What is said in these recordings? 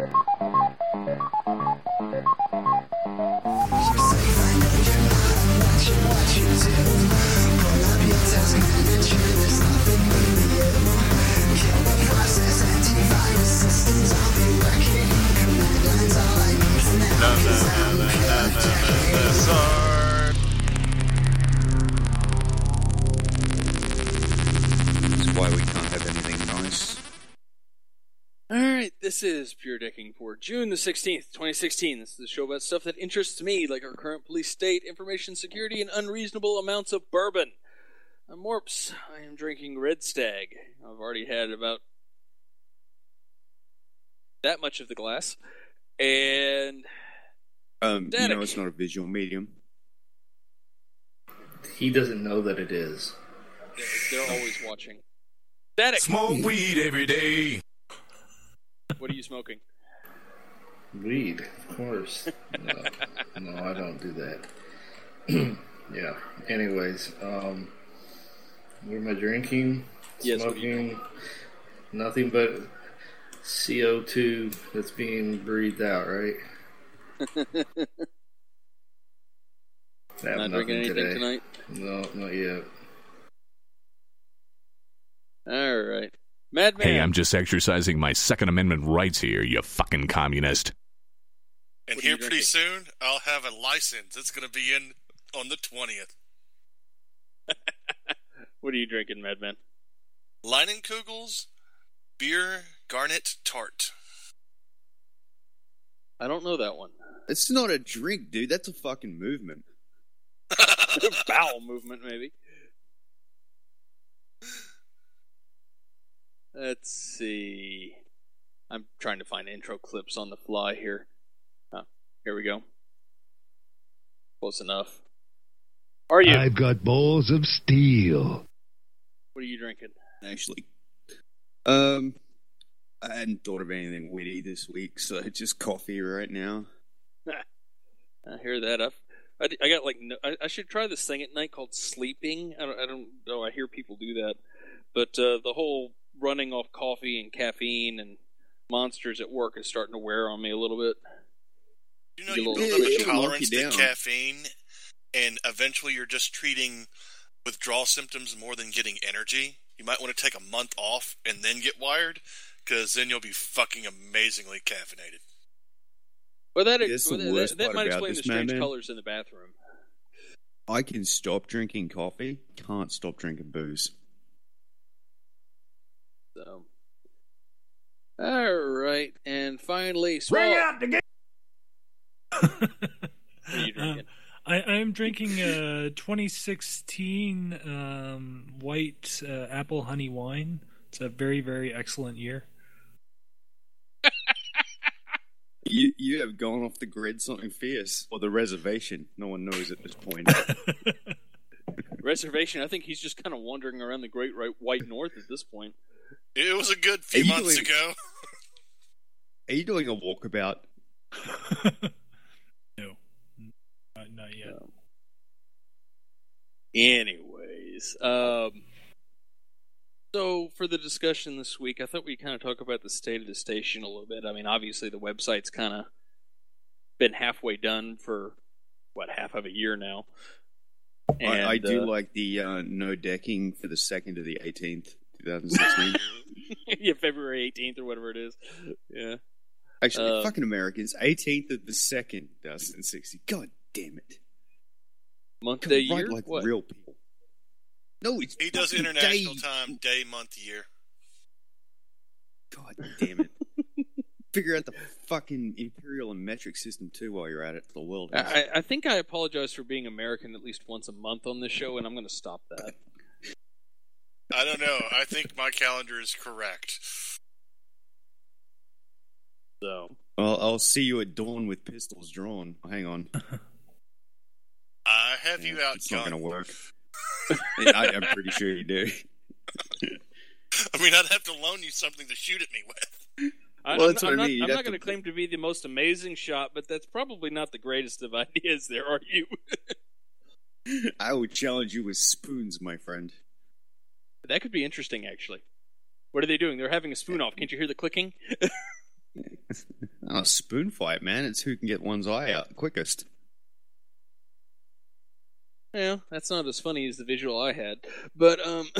That's why we can't have anything nice. Alright, this is Pure Decking for June the 16th, 2016. This is the show about stuff that interests me, like our current police state, information security, and unreasonable amounts of bourbon. I'm Morps. I am drinking Red Stag. I've already had about that much of the glass. And it's not a visual medium. He doesn't know that it is. They're always watching. Static! Smoke weed every day. What are you smoking? Weed, of course. No, I don't do that. Yeah. Anyways, what am I drinking? Yes, Smoking nothing but CO2 that's being breathed out, right? Not drinking anything today. tonight? No, not yet. Alright. Madman! Hey, I'm just exercising my Second Amendment rights here, you fucking communist. And What are here you pretty drinking? soon, I'll have a license. It's going to be in on the 20th. What are you drinking, Madman? Leinenkugel's Beer Garnet Tart. I don't know that one. It's not a drink, dude. That's a fucking movement. Bowel movement, maybe. Let's see. I'm trying to find intro clips on the fly here. Oh, here we go. Close enough. Are you? I've got balls of steel. What are you drinking? Actually, I hadn't thought of anything witty this week, so just coffee right now. I hear that up. I got like I should try this thing at night called sleeping. I don't know. I hear people do that, but the whole running off coffee and caffeine and monsters at work is starting to wear on me a little bit. You know, Get a you little build up a it'll knock tolerance you to down. caffeine, and eventually you're just treating withdrawal symptoms more than getting energy. You might want to take a month off and then get wired, because then you'll be fucking amazingly caffeinated. Well, that That's the worst that part might about explain the this, strange Madman. colors in the bathroom. I can stop drinking coffee, can't stop drinking booze. So, all right, and finally, Bring out the game. What are you drinking? I'm drinking 2016 white apple honey wine. It's a very, very excellent year. You have gone off the grid something fierce. Or the reservation. No one knows at this point. Reservation. I think he's just kind of wandering around the Great White North at this point. It was a good few months ago. Are you doing a walkabout? No, not yet. Anyways, so for the discussion this week, I thought we'd kind of talk about the state of the station a little bit. I mean, obviously the website's kind of been halfway done for, half of a year now. And, I do like the no decking for the 2nd to the 18th, 2016. yeah, February 18th or whatever it is. Yeah. Actually, fucking Americans. 18th of the 2nd, 2016. God damn it. Month, Come day, write year? like What? real people. No, it's He does fucking international day. time, day, month, year. God damn it. Figure out the fucking imperial and metric system too while you're at it. The world. I think I apologize for being American at least once a month on this show, and I'm going to stop that. I don't know. I think my calendar is correct. So, Well, I'll see you at dawn with pistols drawn. Hang on. I have you outgunned. It's not going to work. I'm pretty sure you do. I mean, I'd have to loan you something to shoot at me with. Well, that's what I mean. You'd I'm have not going to- to claim to be the most amazing shot, but that's probably not the greatest of ideas there, are you? I would challenge you with spoons, my friend. That could be interesting, actually. What are they doing? They're having a spoon off. Can't you hear the clicking? Oh, spoon fight, man. It's who can get one's eye out quickest. Yeah, that's not as funny as the visual I had. But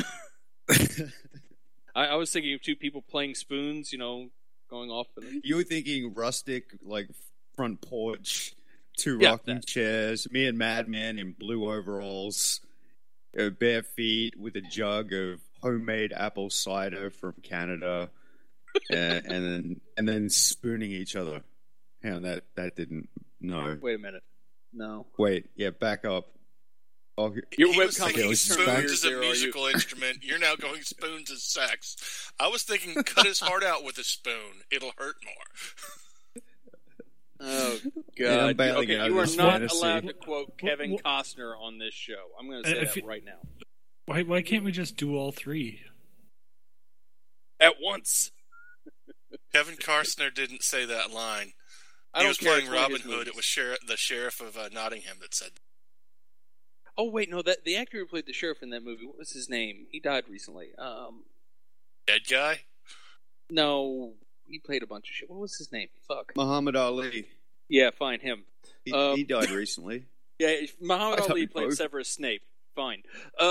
I was thinking of two people playing spoons, going off. You were thinking rustic, like front porch, two Yeah, rocking that. chairs, me and Madman in blue overalls, bare feet with a jug of homemade apple cider from Canada, and then spooning each other. Hang on, that didn't. No, Wait a minute. No. wait, yeah, back up. Oh, Your He was webcam thinking keeps spoons turning weird is a there, are you? musical instrument. You're now going spoons as sex. I was thinking cut his heart out with a spoon. It'll hurt more. Oh, Yeah, I'm God. bailing Okay, out you of are this not fantasy. allowed to quote Kevin What- Costner on this show. I'm going to say If that it- right now. Why can't we just do all three? At once. Kevin Costner didn't say that line. I He don't was care. playing It's one of Robin his Hood. movies. It was the sheriff of Nottingham that said that. Oh, wait, no. The actor who played the sheriff in that movie, what was his name? He died recently. Dead guy? No, he played a bunch of shit. What was his name? Fuck. Muhammad Ali. Yeah, fine, him. He died recently. Yeah, Muhammad I thought Ali we played both- Severus Snape. Fine.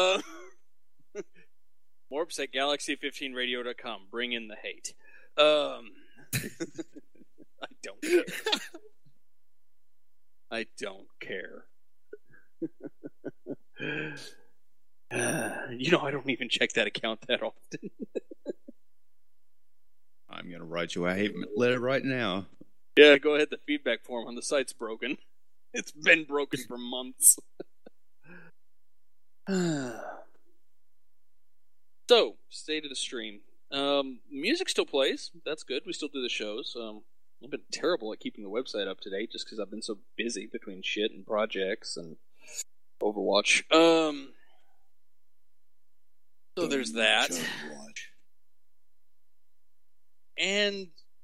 Morps at galaxy15radio.com. Bring in the hate. I don't care. I don't care. I don't even check that account that often. I'm going to write you a hate letter right now. Yeah, go ahead. The feedback form on the site's broken. It's been broken for months. So, state of the stream. Music still plays. That's good. We still do the shows. I've been terrible at keeping the website up to date just because I've been so busy between shit and projects and Overwatch. So there's that. And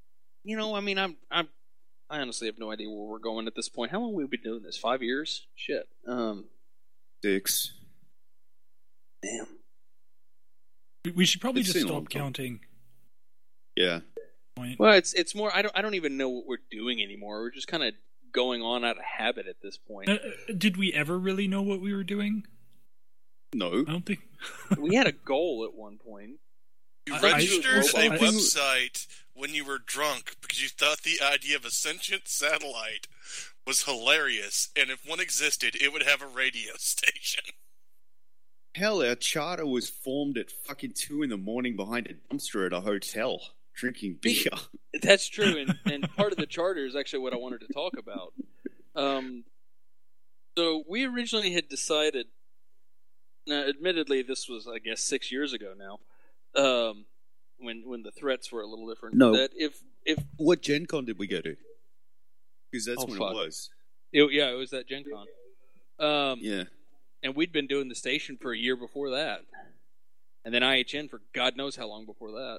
I honestly have no idea where we're going at this point. How long have we been doing this? 5 years? Shit. 6. Damn. We should probably It's just been a long stop time. counting. Yeah. Point. Well, it's more. I don't even know what we're doing anymore. We're just kind of going on out of habit at this point. Did we ever really know what we were doing? No. I don't think. We had a goal at one point. You I- registered I- a I- website when you were drunk because you thought the idea of a sentient satellite was hilarious, and if one existed, it would have a radio station. Hell, our charter was formed at fucking 2 in the morning behind a dumpster at a hotel, drinking beer. That's true, and part of the charter is actually what I wanted to talk about. So we originally had decided. Now, admittedly, this was, I guess, 6 years ago now. When the threats were a little different. No. That if What Gen Con did we go to? Because that's Oh, when fuck. it was. it was at Gen Con. Yeah. And we'd been doing the station for a year before that. And then IHN for God knows how long before that.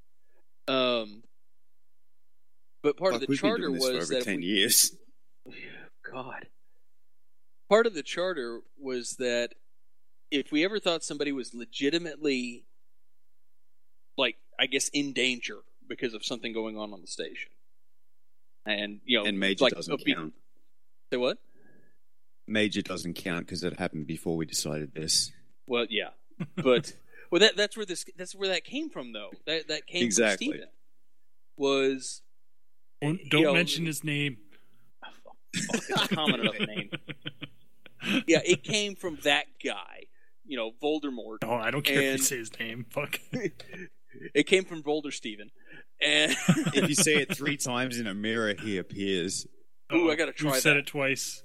But part Fuck, of the we've been charter doing this for was over that if 10 we, years. God. Part of the charter was that if we ever thought somebody was legitimately, like, I guess, in danger because of something going on the station. And, And Major like, doesn't be- count. Say what? Major doesn't count because it happened before we decided this. Well, yeah, but that's where that came from, though. That came Exactly. from Steven. Was Don't mention his name. fuck, it's a common enough name. Yeah, it came from that guy, Voldemort. Oh, I don't care if you And- say his name. Fuck. It came from Boulder Steven. And If you say it 3 times in a mirror, he appears. Ooh, I gotta try You've said that. it twice.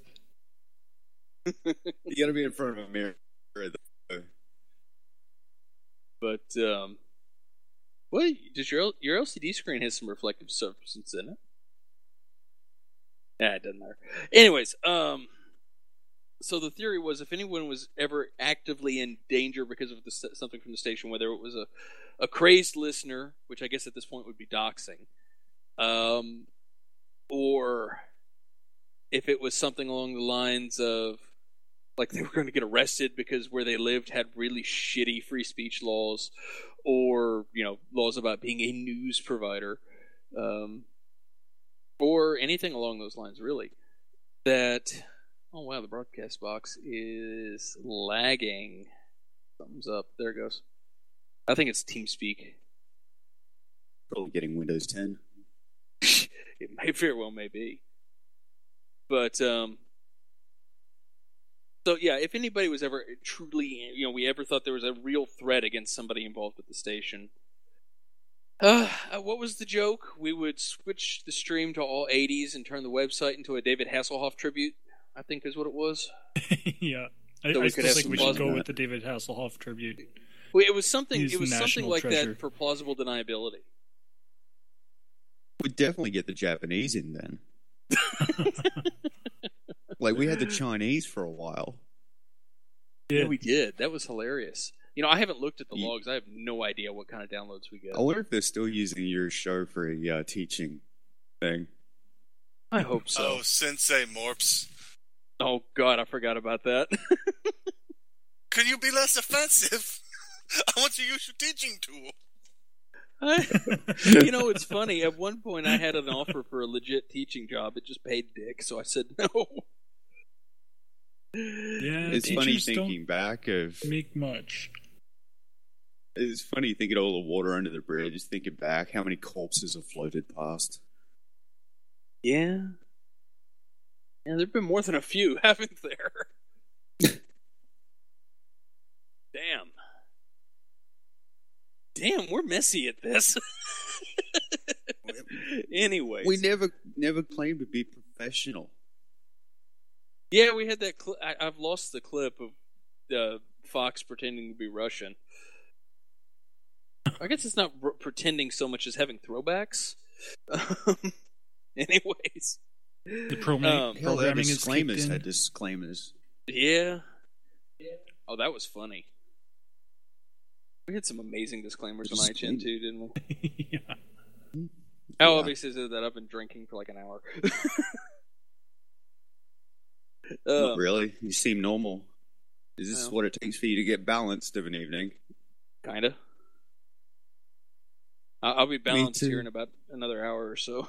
You gotta be in front of a mirror. Though. But well, does your LCD screen has some reflective substance in it? Yeah, it doesn't matter. Anyways, so the theory was if anyone was ever actively in danger because of something from the station, whether it was a crazed listener, which I guess at this point would be doxing, or if it was something along the lines of like they were going to get arrested because where they lived had really shitty free speech laws, or laws about being a news provider, or anything along those lines, really. That, oh wow, the broadcast box is lagging. Thumbs up. There it goes. I think it's TeamSpeak. Probably getting Windows 10. It may very well may be. But, so yeah, if anybody was ever truly, we ever thought there was a real threat against somebody involved with the station, what was the joke? We would switch the stream to all 80s and turn the website into a David Hasselhoff tribute, I think is what it was. Yeah. So I still think we should go that. with the David Hasselhoff tribute. Well, it was something He's something like treasure. that for plausible deniability. We'd definitely get the Japanese in then. Like, we had the Chinese for a while. Yeah, we did. That was hilarious. I haven't looked at the Yeah. logs. I have no idea what kind of downloads we get. I wonder if they're still using your show for a teaching thing. I hope so. Oh, Sensei Morps. Oh, God, I forgot about that. Can you be less offensive? I want to use your teaching tool. It's funny. At one point, I had an offer for a legit teaching job. It just paid dick, so I said no. Yeah, It's funny teachers thinking back of. don't make much. It's funny thinking of all the water under the bridge. Just thinking back, how many corpses have floated past. Yeah. Yeah, there've been more than a few, haven't there? Damn, we're messy at this. Anyways. We never claimed to be professional. Yeah, we had that I've lost the clip of Fox pretending to be Russian. I guess it's not pretending so much as having throwbacks. Anyways. The Hell, their programming is disclaimers kicked in. had disclaimers. Yeah. Oh, that was funny. We had some amazing disclaimers on IGN too, didn't we? Yeah. Oh, Yeah. obviously said that I've been drinking for like an hour. Not really. You seem normal. Is this Well. what it takes for you to get balanced of an evening? Kinda. I'll be balanced too. here in about another hour or so.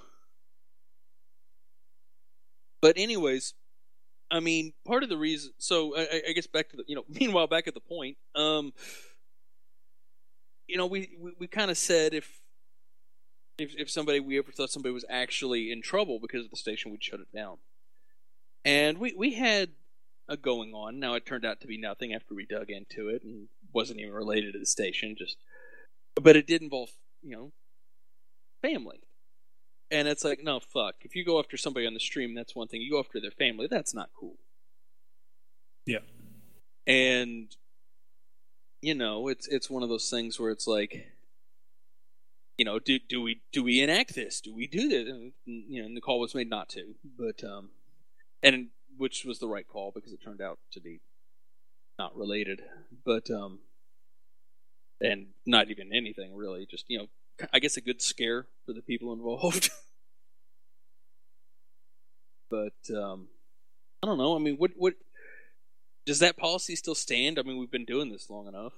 But anyways, I mean, part of the reason. So I guess back to the meanwhile back at the point. We kind of said if we ever thought somebody was actually in trouble because of the station, we'd shut it down. And we had a going on. Now it turned out to be nothing after we dug into it and wasn't even related to the station. But it did involve family. And it's like, no, fuck. If you go after somebody on the stream, that's one thing. You go after their family, that's not cool. Yeah. And it's one of those things where it's like, do we enact this? Do we do this? And the call was made not to, but and which was the right call because it turned out to be not related, but and not even anything really. Just I guess a good scare for the people involved. But I don't know. I mean, what does that policy still stand? I mean, we've been doing this long enough.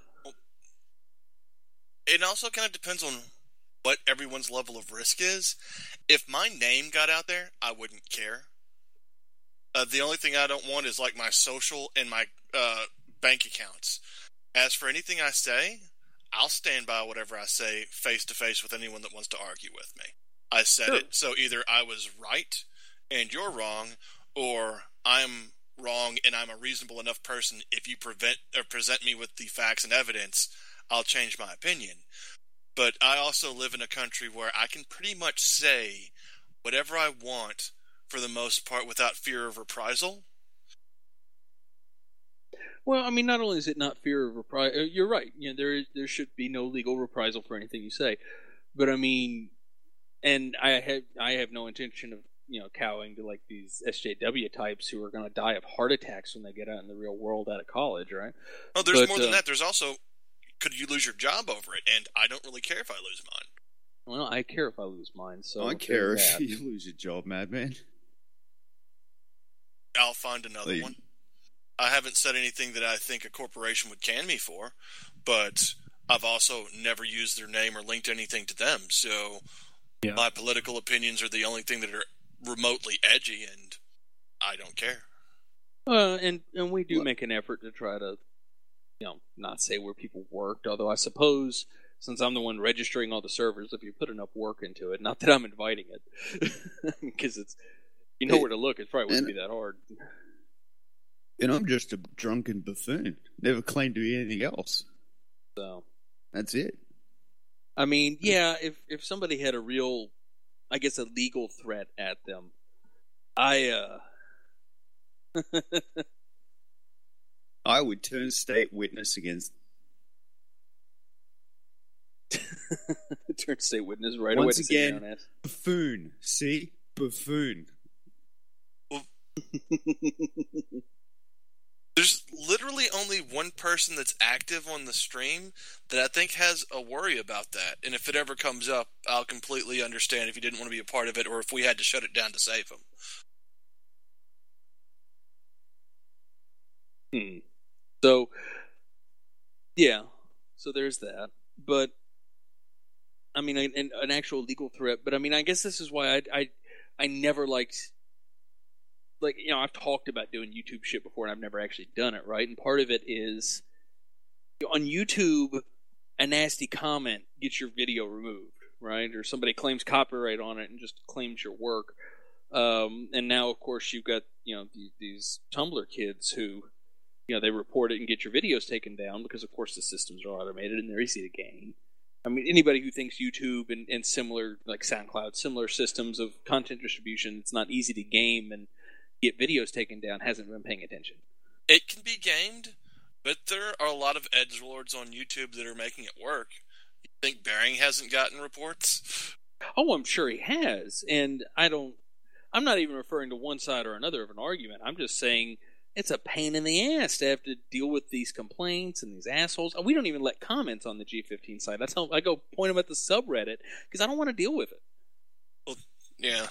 It also kind of depends on what everyone's level of risk is. If my name got out there, I wouldn't care. The only thing I don't want is like my social and my bank accounts. As for anything I say, I'll stand by whatever I say face to face with anyone that wants to argue with me. I said Sure. it, so either I was right and you're wrong, or I'm wrong and I'm a reasonable enough person. If you present me with the facts and evidence, I'll change my opinion. But I also live in a country where I can pretty much say whatever I want for the most part without fear of reprisal. Well, I mean, not only is it not fear of reprisal, you're right. There should be no legal reprisal for anything you say. But I mean, and I have no intention of cowing to like these SJW types who are going to die of heart attacks when they get out in the real world out of college, right? Oh, there's But, more than that. There's also, could you lose your job over it? And I don't really care if I lose mine. Well, I care if I lose mine. So I care if you lose your job, madman. I'll find another Leave. one. I haven't said anything that I think a corporation would can me for, but I've also never used their name or linked anything to them. So Yeah. my political opinions are the only thing that are remotely edgy, and I don't care. And we do make an effort to try to, not say where people worked. Although I suppose, since I'm the one registering all the servers, if you put enough work into it, not that I'm inviting it, because it's, where to look, it probably wouldn't be that hard. And I'm just a drunken buffoon. Never claimed to be anything else. So that's it. I mean, yeah, if somebody had a real, I guess, a legal threat at them, I would turn state witness against. Turn state witness right Once away. Again, buffoon. See? Buffoon. Well, there's literally only one person that's active on the stream that I think has a worry about that. And if it ever comes up, I'll completely understand if you didn't want to be a part of it or if we had to shut it down to save him. So, yeah. So there's that. But, I mean, an actual legal threat. But, I mean, I guess this is why I never liked... Like, I've talked about doing YouTube shit before, and I've never actually done it, right? And part of it is, on YouTube, a nasty comment gets your video removed, right? Or somebody claims copyright on it and just claims your work. And now, of course, you've got, these Tumblr kids who, they report it and get your videos taken down because, of course, the systems are automated and they're easy to gain. I mean, anybody who thinks YouTube and similar, like SoundCloud, similar systems of content distribution, it's not easy to game and get videos taken down, hasn't been paying attention. It can be gamed, but there are a lot of edgelords on YouTube that are making it work. You think Bering hasn't gotten reports? Oh, I'm sure he has, and I'm not even referring to one side or another of an argument. I'm just saying it's a pain in the ass to have to deal with these complaints and these assholes. We don't even let comments on the G15 site. That's how I go point them at the subreddit, because I don't want to deal with it. Well, yeah.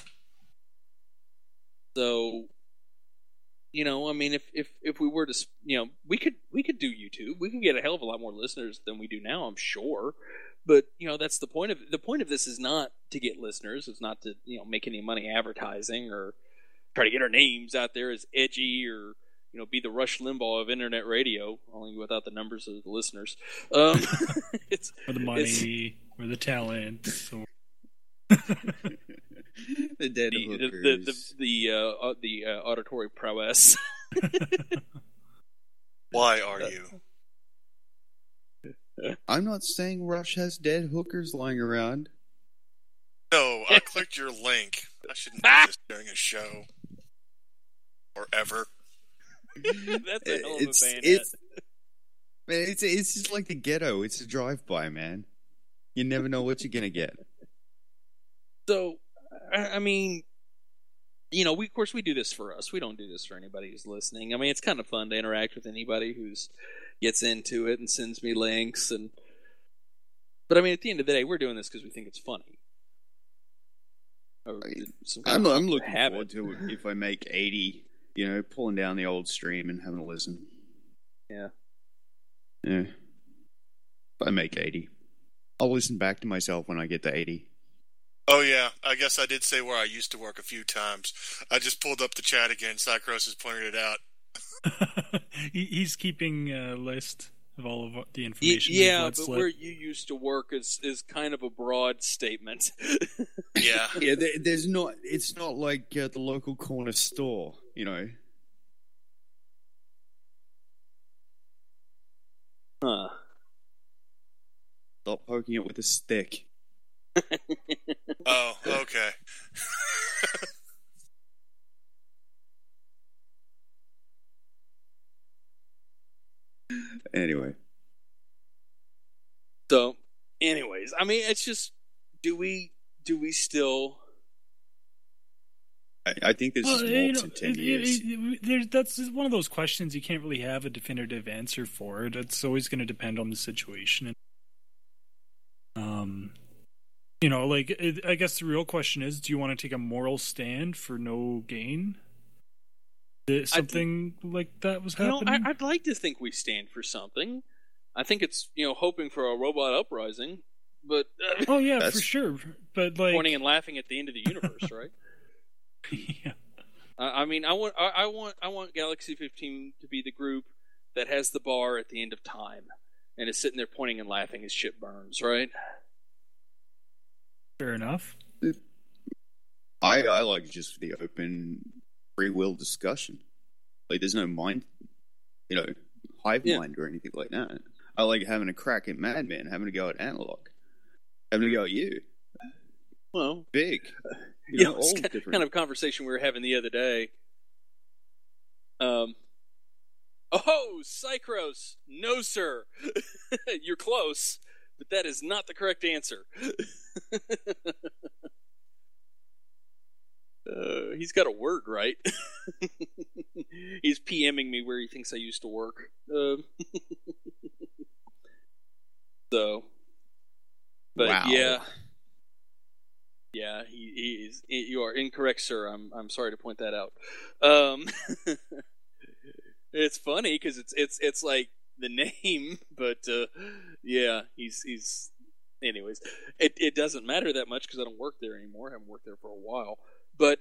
So, I mean, if we were to, we could do YouTube. We could get a hell of a lot more listeners than we do now, I'm sure. But, that's the point of it. The point of this is not to get listeners. It's not to, make any money advertising or try to get our names out there as edgy or, be the Rush Limbaugh of internet radio, only without the numbers of the listeners. Or the money, or the talent, or... The dead hookers. The auditory prowess. Why are you? I'm not saying Rush has dead hookers lying around. No, I clicked your link. I shouldn't do this during a show. Or ever. That's a hell of a bayonet. Man, it's just like the ghetto. It's a drive-by, man. You never know what you're gonna get. So, I mean, of course we do this for us. We don't do this for anybody who's listening. I mean, it's kind of fun to interact with anybody who's gets into it and sends me links. But I mean, at the end of the day, we're doing this because we think it's funny. I'm looking forward to it if I make 80, pulling down the old stream and having a listen. Yeah. Yeah. If I make 80. I'll listen back to myself when I get to 80. Oh, yeah. I guess I did say where I used to work a few times. I just pulled up the chat again. Cycros has pointed it out. He's keeping a list of all of the information. Yeah, but where you used to work is kind of a broad statement. Yeah. Yeah, there's not... It's not like the local corner store, Huh. Stop poking it with a stick. Oh, okay. Anyway. So, anyways, I mean, it's just, do we still... I think this is in 10 years. That's one of those questions you can't really have a definitive answer for. It's always going to depend on the situation. I guess the real question is, do you want to take a moral stand for no gain? Something like that was happening? I'd like to think we stand for something. I think it's, hoping for a robot uprising, but... oh, yeah, for sure. But, pointing and laughing at the end of the universe, right? Yeah. I mean, I want Galaxy 15 to be the group that has the bar at the end of time and is sitting there pointing and laughing as shit burns, right? Fair enough. I like just the open free will discussion. Like there's no mind, hive mind or anything like that. I like having a crack at Madman, having to go at Analog, having to go at you. Well, big. It's kind of conversation we were having the other day. Psychros! No, sir. You're close, but that is not the correct answer. He's got a word right. He's PMing me where he thinks I used to work. But wow. Yeah, he is. You are incorrect, sir. I'm sorry to point that out. It's funny because it's like the name, but yeah, he's. Anyways, it doesn't matter that much because I don't work there anymore. I haven't worked there for a while. But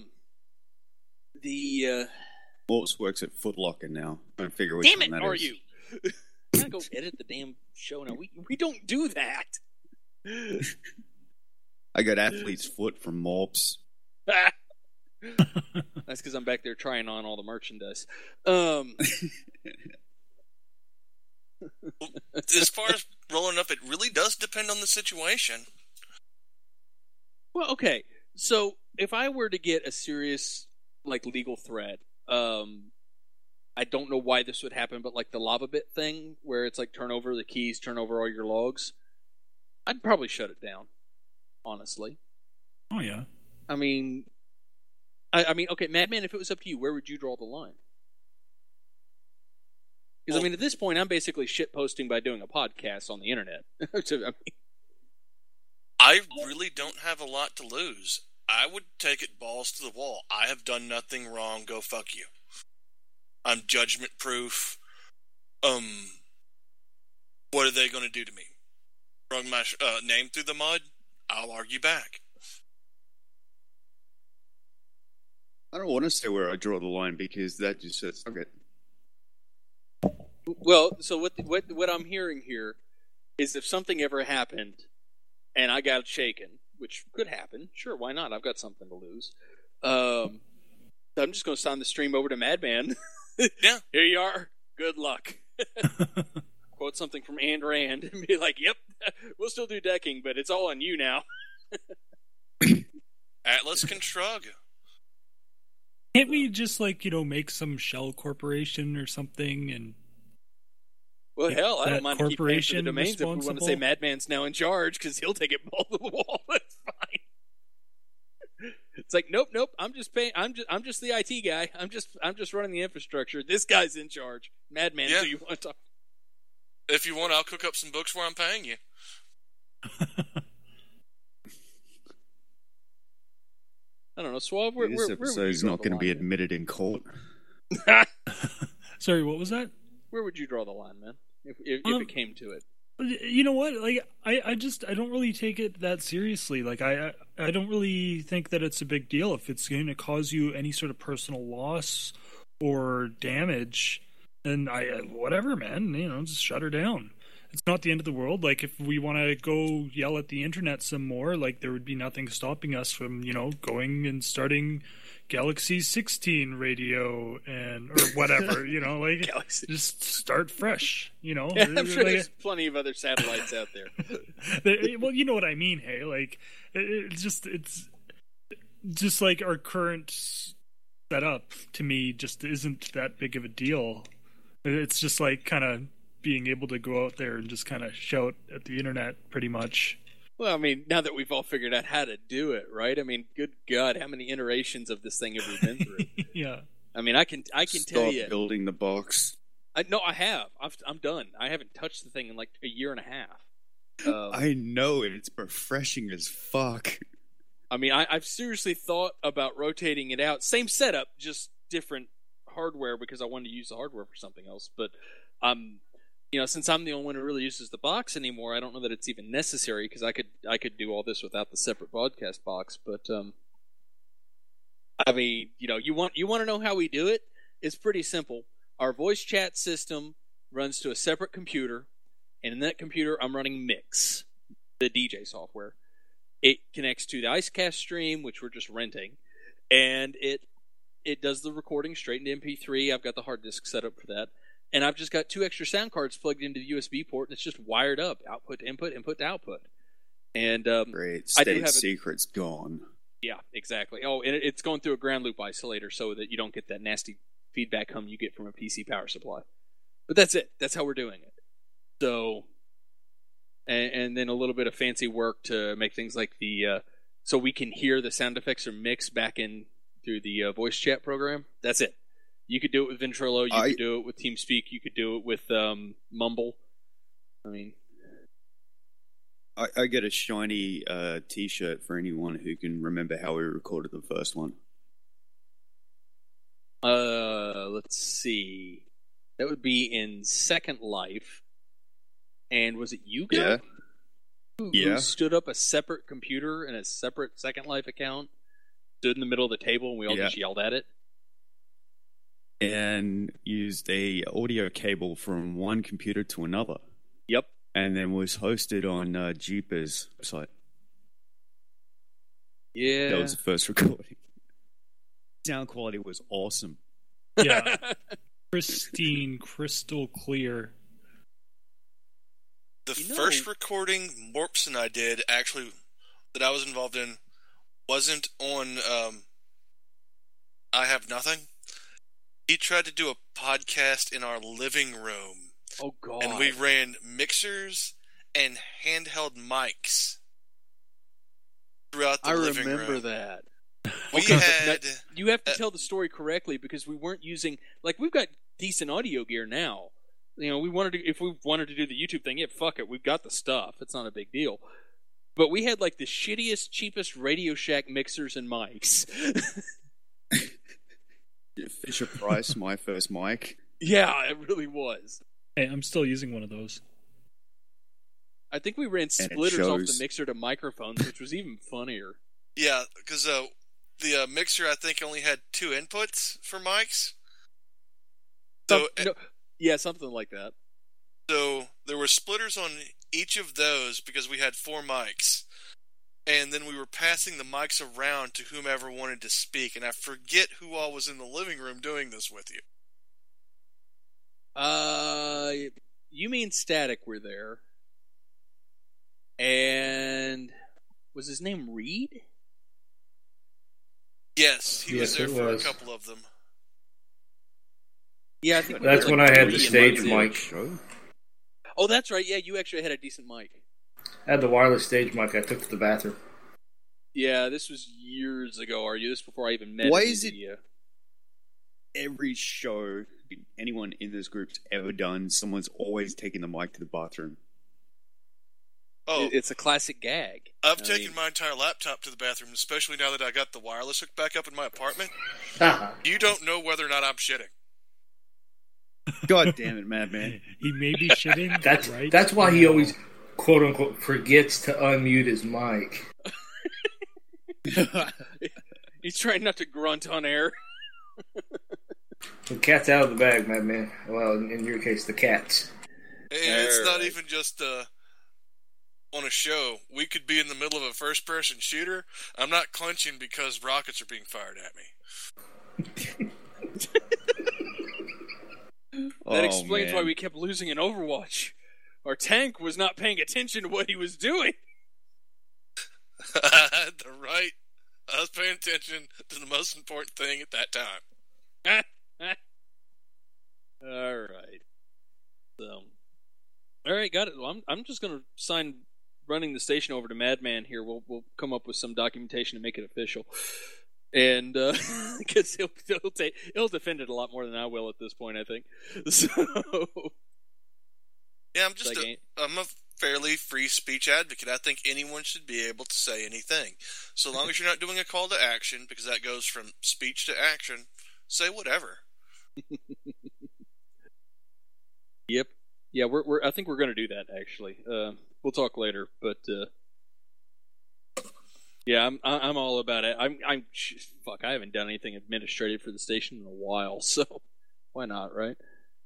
Morse works at Foot Locker now. I'm trying to figure which damn one it, that are is. you? I'm gonna go edit the damn show now. We don't do that. I got athlete's foot from Morps. That's because I'm back there trying on all the merchandise. As far as rolling up, it really does depend on the situation. Well, okay. So if I were to get a serious legal threat, I don't know why this would happen, but like the lava bit thing, where it's like turn over the keys, turn over all your logs, I'd probably shut it down. Honestly. Oh yeah. I mean, okay, Madman. If it was up to you, where would you draw the line? Because at this point, I'm basically shit posting by doing a podcast on the internet. I really don't have a lot to lose. I would take it balls to the wall. I have done nothing wrong. Go fuck you. I'm judgment proof. What are they going to do to me? Run my name through the mud? I'll argue back. I don't want to say where I draw the line because that just says okay. Well, so what I'm hearing here is if something ever happened and I got shaken, which could happen, sure, why not? I've got something to lose. I'm just going to sign the stream over to Madman. Yeah. Here you are. Good luck. Quote something from Ayn Rand and be like, yep, we'll still do decking, but it's all on you now. Atlas can shrug. Can't we just make some shell corporation or something and well, hell, I don't mind to keep paying for the corporation domains if we want to say responsible? Madman's now in charge because he'll take it ball to the wall. That's fine. It's like, nope. I'm just paying. I'm just the IT guy. I'm just running the infrastructure. This guy's in charge. Madman. Yeah. So you want to talk? If you want, I'll cook up some books where I'm paying you. I don't know. Suave, This episode is not going to be admitted in court. Sorry, what was that? Where would you draw the line, man? If it came to it. You know what? I don't really take it that seriously. I don't really think that it's a big deal if it's going to cause you any sort of personal loss or damage. Then whatever, man. Just shut her down. It's not the end of the world. If we want to go yell at the internet some more, there would be nothing stopping us from going and starting Galaxy 16 radio or whatever. Galaxy. Just start frech. Yeah, I'm sure there's plenty of other satellites out there. Well, you know what I mean. Hey, it's just like our current setup to me just isn't that big of a deal. It's just kind of being able to go out there and just kind of shout at the internet pretty much. Well, now that we've all figured out how to do it, right? Good God, how many iterations of this thing have we been through? Yeah. I can tell you. Stop building the box. No, I have. I'm done. I haven't touched the thing in a year and a half. I know it. It's refreshing as fuck. I've seriously thought about rotating it out. Same setup, just different hardware because I wanted to use the hardware for something else. But since I'm the only one who really uses the box anymore, I don't know that it's even necessary because I could do all this without the separate broadcast box. But I mean, you want to know how we do it? It's pretty simple. Our voice chat system runs to a separate computer, and in that computer, I'm running Mix, the DJ software. It connects to the IceCast stream, which we're just renting, and it does the recording straight into MP3. I've got the hard disk set up for that, and I've just got 2 extra sound cards plugged into the USB port, and it's just wired up, output to input, input to output. And Great. I do State have secrets gone. Yeah, exactly. Oh, and it's going through a ground loop isolator so that you don't get that nasty feedback hum you get from a PC power supply. But that's it. That's how we're doing it. So, and then a little bit of fancy work to make things like so we can hear the sound effects are mixed back in through the voice chat program. That's it. You could do it with Ventrilo. You could do it with TeamSpeak. You could do it with Mumble. I mean, I get a shiny T-shirt for anyone who can remember how we recorded the first one. Let's see. That would be in Second Life. And was it you guys? Who stood up a separate computer and a separate Second Life account, stood in the middle of the table, and we all just yelled at it? And used a audio cable from one computer to another. Yep. And then was hosted on Jeepers' website. Yeah. That was the first recording. Sound quality was awesome. Yeah. Pristine, crystal clear. The first recording Morps and I did, actually, that I was involved in, wasn't on I Have Nothing. He tried to do a podcast in our living room. Oh, God. And we ran mixers and handheld mics throughout the living room. I remember that. We had... Now, you have to tell the story correctly because we weren't using... Like, we've got decent audio gear now. If we wanted to do the YouTube thing, fuck it. We've got the stuff. It's not a big deal. But we had, like, the shittiest, cheapest Radio Shack mixers and mics. Fisher Price, my first mic. Yeah, it really was. Hey, I'm still using one of those. I think we ran splitters off the mixer to microphones, which was even funnier. Yeah, because the mixer, I think, only had 2 inputs for mics. So, yeah, something like that. So there were splitters on each of those because we had 4 mics. And then we were passing the mics around to whomever wanted to speak. And I forget who all was in the living room doing this with you. You mean Static were there. And was his name Reed? Yes, he was there for a couple of them. Yeah, I think that's when I had the stage mic. Oh, that's right. Yeah, you actually had a decent mic. I had the wireless stage mic I took to the bathroom. Yeah, this was years ago. Are you? This before I even met. Why is it every show anyone in this group's ever done, someone's always taking the mic to the bathroom? Oh, it's a classic gag. I've taken my entire laptop to the bathroom, especially now that I got the wireless hooked back up in my apartment. You don't know whether or not I'm shitting. God damn it, Madman. He may be shitting. That's why he always, quote unquote, forgets to unmute his mic. He's trying not to grunt on air. The cat's out of the bag, Madman. Well, in your case, the cats. And it's not even just on a show. We could be in the middle of a first-person shooter. I'm not clenching because rockets are being fired at me. That explains why we kept losing in Overwatch. Our tank was not paying attention to what he was doing. I was paying attention to the most important thing at that time. All right. So, all right, got it. Well, I'm just going to sign running the station over to Madman here. We'll come up with some documentation to make it official. And because he'll defend it a lot more than I will at this point, I think. So yeah, I'm a fairly free speech advocate. I think anyone should be able to say anything, so long as you're not doing a call to action, because that goes from speech to action. Say whatever. Yep. Yeah, I think we're going to do that actually. We'll talk later, but Yeah, I'm all about it. Fuck. I haven't done anything administrative for the station in a while, so why not, right?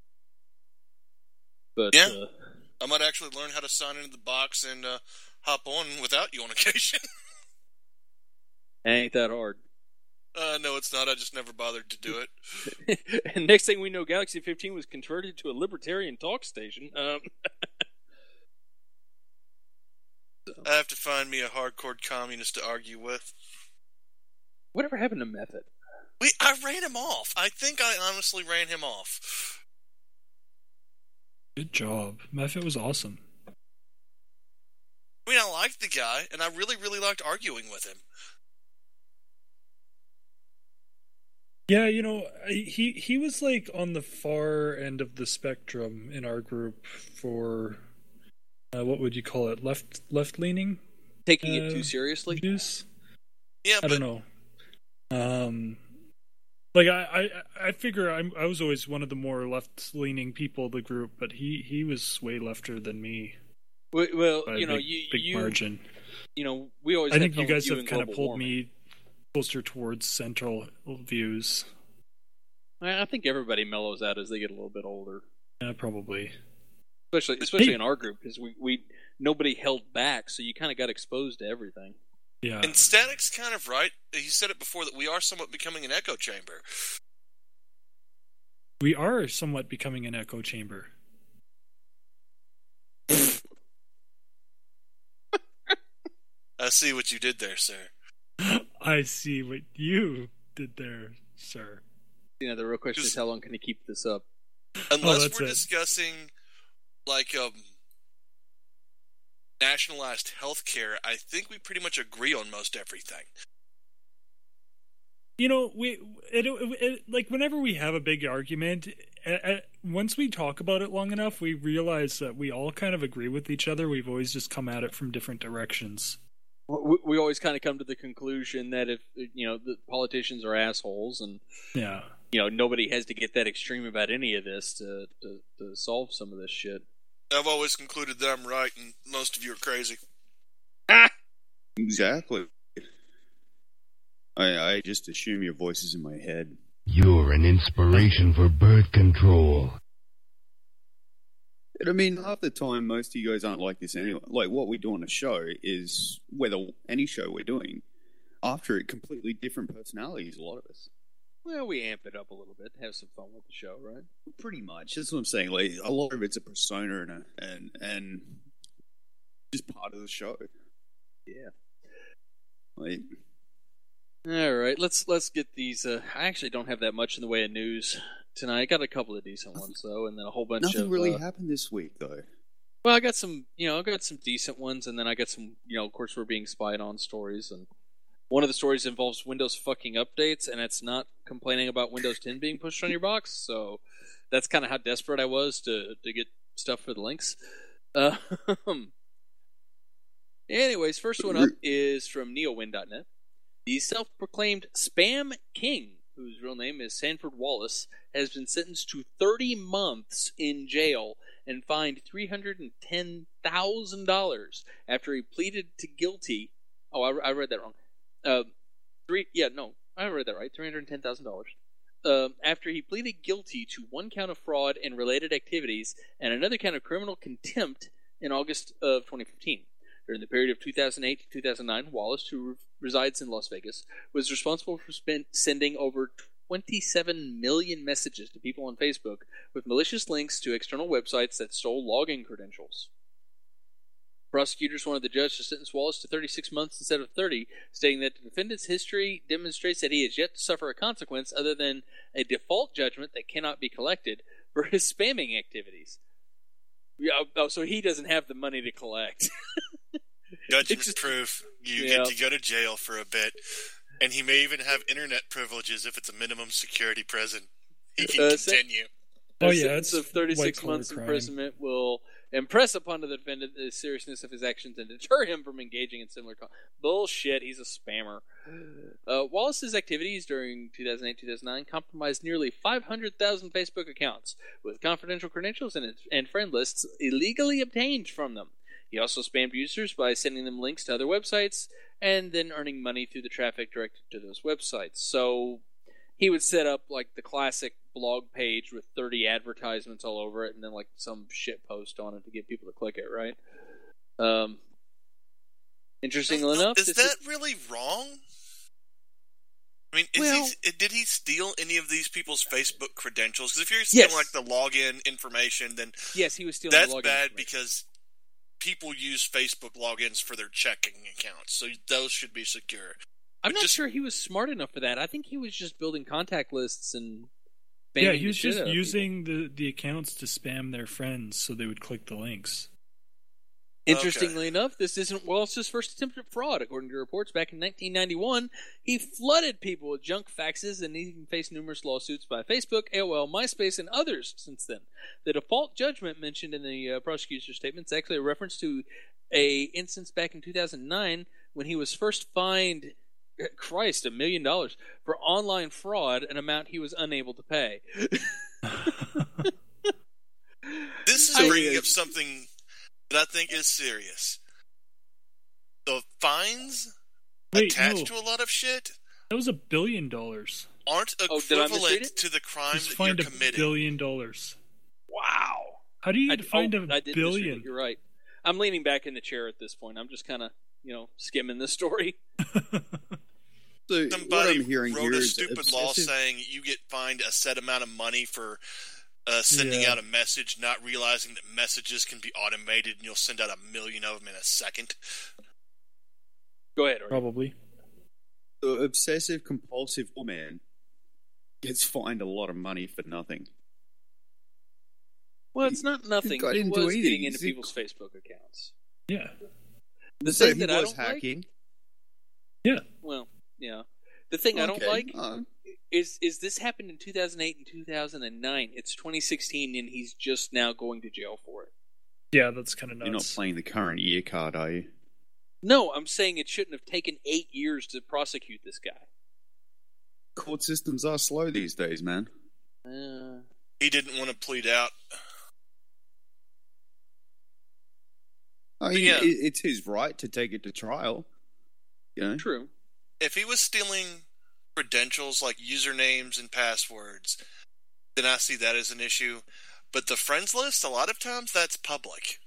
But yeah, I might actually learn how to sign into the box and hop on without you on occasion. it ain't that hard. No, it's not. I just never bothered to do it. And next thing we know, Galaxy 15 was converted to a libertarian talk station. I have to find me a hardcore communist to argue with. Whatever happened to Method? I ran him off. I think I honestly ran him off. Good job. Method was awesome. I mean, I liked the guy, and I really, really liked arguing with him. Yeah, you know, he was like on the far end of the spectrum in our group for what would you call it? Left leaning? Taking it too seriously? Views? Yeah, I don't know. Like I figure I was always one of the more left leaning people of the group, but he was way lefter than me. Well, by you know, big margin. You know, we always. I think you guys have kind of pulled warming. me closer towards central views. I think everybody mellows out as they get a little bit older. Yeah, probably. Especially in our group, because we nobody held back, so you kind of got exposed to everything. Yeah. And Static's kind of right. He said it before that we are somewhat becoming an echo chamber. We are somewhat becoming an echo chamber. I see what you did there, sir. I see what you did there, sir. You know, the real question is how long can he keep this up? Unless we're discussing, like, nationalized healthcare, I think we pretty much agree on most everything. You know, like whenever we have a big argument, once we talk about it long enough, we realize that we all kind of agree with each other. We've always just come at it from different directions. We always kind of come to the conclusion that if, you know, the politicians are assholes and, yeah, you know, nobody has to get that extreme about any of this to solve some of this shit. I've always concluded that I'm right and most of you are crazy. Exactly. I just assume your voice is in my head. You're an inspiration for birth control. I mean, half the time, most of you guys aren't like this anyway. Like, what we do on a show is, whether any show we're doing, after it, completely different personalities, a lot of us. Well, we amp it up a little bit, have some fun with the show, right? Pretty much. That's what I'm saying. Like, a lot of it's a persona and just part of the show. Yeah. Like... All right, let's get these. I actually don't have that much in the way of news tonight. I got a couple of decent ones though, and then a whole bunch of. Nothing really happened this week though. Well, I got some decent ones, and then I got some, of course, we're being spied on stories, and one of the stories involves Windows fucking updates, and it's not complaining about Windows 10 being pushed on your box. So that's kind of how desperate I was to get stuff for the links. Anyways, first one up is from neowin.net. The self-proclaimed Spam King, whose real name is Sanford Wallace, has been sentenced to 30 months in jail and fined $310,000 after he pleaded to guilty. Oh, I read that wrong. I read that right. $310,000. After he pleaded guilty to one count of fraud and related activities and another count of criminal contempt in August of 2015. During the period of 2008 to 2009, Wallace, who resides in Las Vegas, was responsible for sending over 27 million messages to people on Facebook with malicious links to external websites that stole login credentials. Prosecutors wanted the judge to sentence Wallace to 36 months instead of 30, stating that the defendant's history demonstrates that he has yet to suffer a consequence other than a default judgment that cannot be collected for his spamming activities. So he doesn't have the money to collect. Judgment proof. You get to go to jail for a bit. And he may even have internet privileges if it's a minimum security prison. He can continue. A sentence of 36 months imprisonment will impress upon the defendant the seriousness of his actions and deter him from engaging in similar bullshit. He's a spammer. Wallace's activities during 2008-2009 compromised nearly 500,000 Facebook accounts with confidential credentials and friend lists illegally obtained from them. He also spammed users by sending them links to other websites and then earning money through the traffic directed to those websites. So he would set up like the classic blog page with 30 advertisements all over it and then like some shit post on it to get people to click it, right? Interestingly enough... Is that really wrong? I mean, did he steal any of these people's Facebook credentials? Because if you're stealing like the login information, then yes, he was stealing. That's bad because people use Facebook logins for their checking accounts, so those should be secure. I'm not sure he was smart enough for that. I think he was just building contact lists and he was just using the accounts to spam their friends so they would click the links. Interestingly enough, this isn't Wallace's first attempt at fraud. According to reports back in 1991, he flooded people with junk faxes and even faced numerous lawsuits by Facebook, AOL, MySpace, and others since then. The default judgment mentioned in the prosecutor's statement is actually a reference to a instance back in 2009 when he was first fined, $1 million, for online fraud, an amount he was unable to pay. This is bringing up something that I think is serious. The fines attached to a lot of shit. That was $1 billion. Aren't equivalent to the crime that you're committing. $1 billion. Wow. How do you find $1 billion? You're right. I'm leaning back in the chair at this point. I'm just kind of, skimming the story. So somebody wrote a stupid law saying you get fined a set amount of money for sending out a message, not realizing that messages can be automated, and you'll send out 1 million of them in a second. Go ahead. Probably. The obsessive compulsive man gets fined a lot of money for nothing. Well, it's not nothing. He was getting into people's Facebook accounts. Yeah. The thing that I don't hacking. Yeah. Well, yeah. The thing I don't like is this happened in 2008 and 2009. It's 2016, and he's just now going to jail for it. Yeah, that's kind of nuts. You're not playing the current year card, are you? No, I'm saying it shouldn't have taken 8 years to prosecute this guy. Court systems are slow these days, man. He didn't want to plead out. It's his right to take it to trial. True. If he was stealing credentials like usernames and passwords, then I see that as an issue. But the friends list, a lot of times that's public.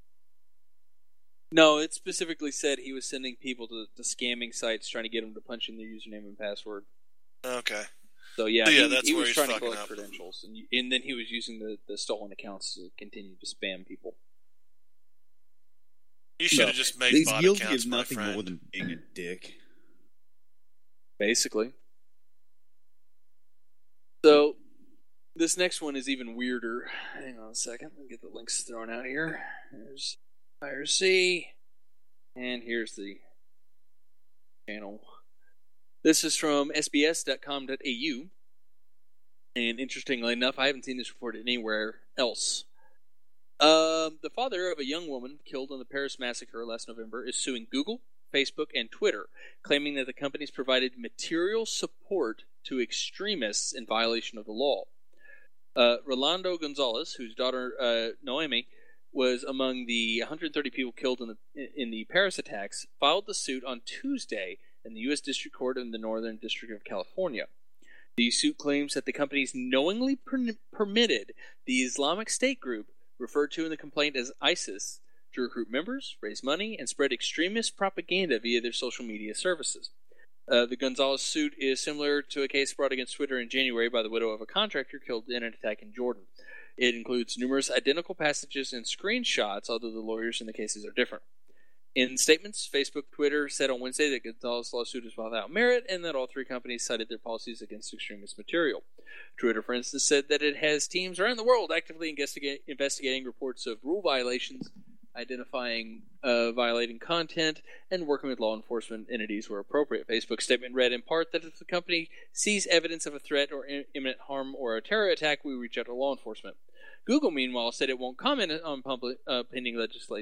No, it specifically said he was sending people to scamming sites trying to get them to punch in their username and password. Okay. So yeah, that's he where was he's trying to fucking collect up. credentials, and then he was using the stolen accounts to continue to spam people. You should have just made these bot guilds accounts, give my nothing friend. more than being a dick. Basically. So, this next one is even weirder. Hang on a second. Let me get the links thrown out here. Here's IRC. And here's the channel. This is from sbs.com.au. And interestingly enough, I haven't seen this reported anywhere else. The father of a young woman killed in the Paris massacre last November is suing Google, Facebook, and Twitter, claiming that the companies provided material support to extremists in violation of the law. Rolando Gonzalez, whose daughter Noemi was among the 130 people killed in the Paris attacks, filed the suit on Tuesday in the U.S. District Court in the Northern District of California. The suit claims that the companies knowingly permitted the Islamic State group, referred to in the complaint as ISIS, to recruit members, raise money, and spread extremist propaganda via their social media services. The Gonzalez suit is similar to a case brought against Twitter in January by the widow of a contractor killed in an attack in Jordan. It includes numerous identical passages and screenshots, although the lawyers in the cases are different. In statements, Facebook, Twitter said on Wednesday that Gonzalez's lawsuit is without merit and that all three companies cited their policies against extremist material. Twitter, for instance, said that it has teams around the world actively investigating reports of rule violations, identifying violating content, and working with law enforcement entities where appropriate. Facebook's statement read in part that if the company sees evidence of a threat or imminent harm or a terror attack, we reach out to law enforcement. Google, meanwhile, said it won't comment on pending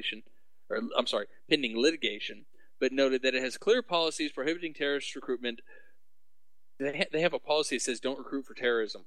litigation, but noted that it has clear policies prohibiting terrorist recruitment. They have a policy that says don't recruit for terrorism.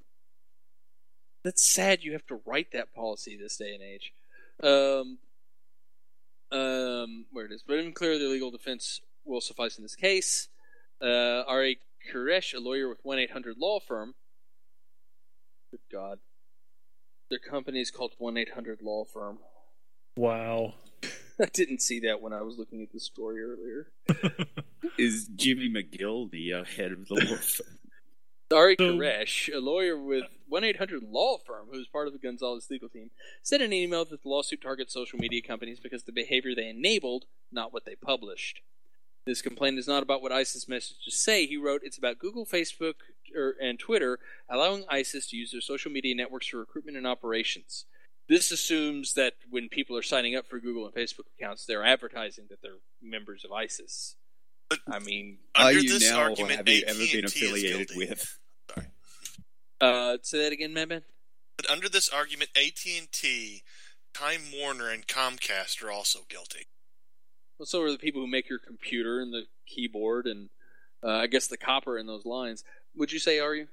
That's sad you have to write that policy this day and age. Where it is. But even clear, their legal defense will suffice in this case. R.A. Quresh, a lawyer with 1-800 law firm. Good God. Their company is called 1-800 law firm. Wow. I didn't see that when I was looking at the story earlier. Is Jimmy McGill the head of the law firm? Ari Quresh, a lawyer with 1-800 law firm who is part of the Gonzalez legal team, said in an email that the lawsuit targets social media companies because of the behavior they enabled, not what they published. This complaint is not about what ISIS messages say, he wrote. It's about Google, Facebook, and Twitter allowing ISIS to use their social media networks for recruitment and operations. This assumes that when people are signing up for Google and Facebook accounts, they're advertising that they're members of ISIS. But I mean, Are under you this now, or argument, have you ever AT&T been is affiliated guilty. with? Sorry. say that again, Madman? But under this argument, AT&T, Time Warner, and Comcast are also guilty. Well, so are the people who make your computer and the keyboard and I guess the copper in those lines. Would you say, are you?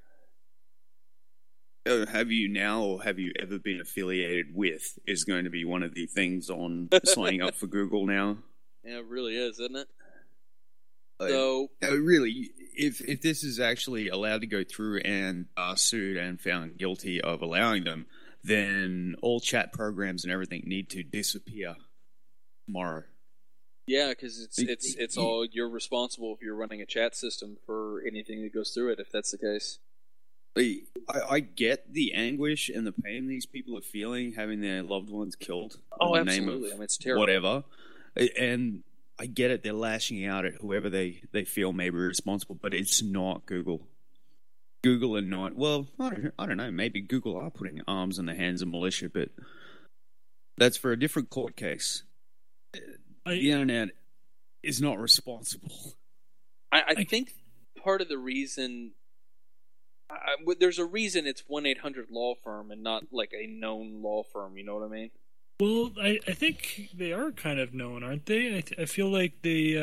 Have you now, or have you ever been affiliated with? Is going to be one of the things on signing up for Google now. Yeah, it really is, isn't it? Like, So, really, if this is actually allowed to go through and sued and found guilty of allowing them, then all chat programs and everything need to disappear tomorrow. yeah, because it's all you're responsible if you're running a chat system for anything that goes through it. If that's the case, I get the anguish and the pain these people are feeling having their loved ones killed. oh, in the name absolutely. of I mean, it's terrible. whatever, and I get it. They're lashing out at whoever they feel may be responsible, but it's not Google. Google are not. Well, I don't know. Maybe Google are putting arms in the hands of militia, but that's for a different court case. The internet is not responsible. I think part of the reason there's a reason it's 1-800 law firm and not like a known law firm. You know what I mean? Well, I think they are kind of known, aren't they? I feel like they.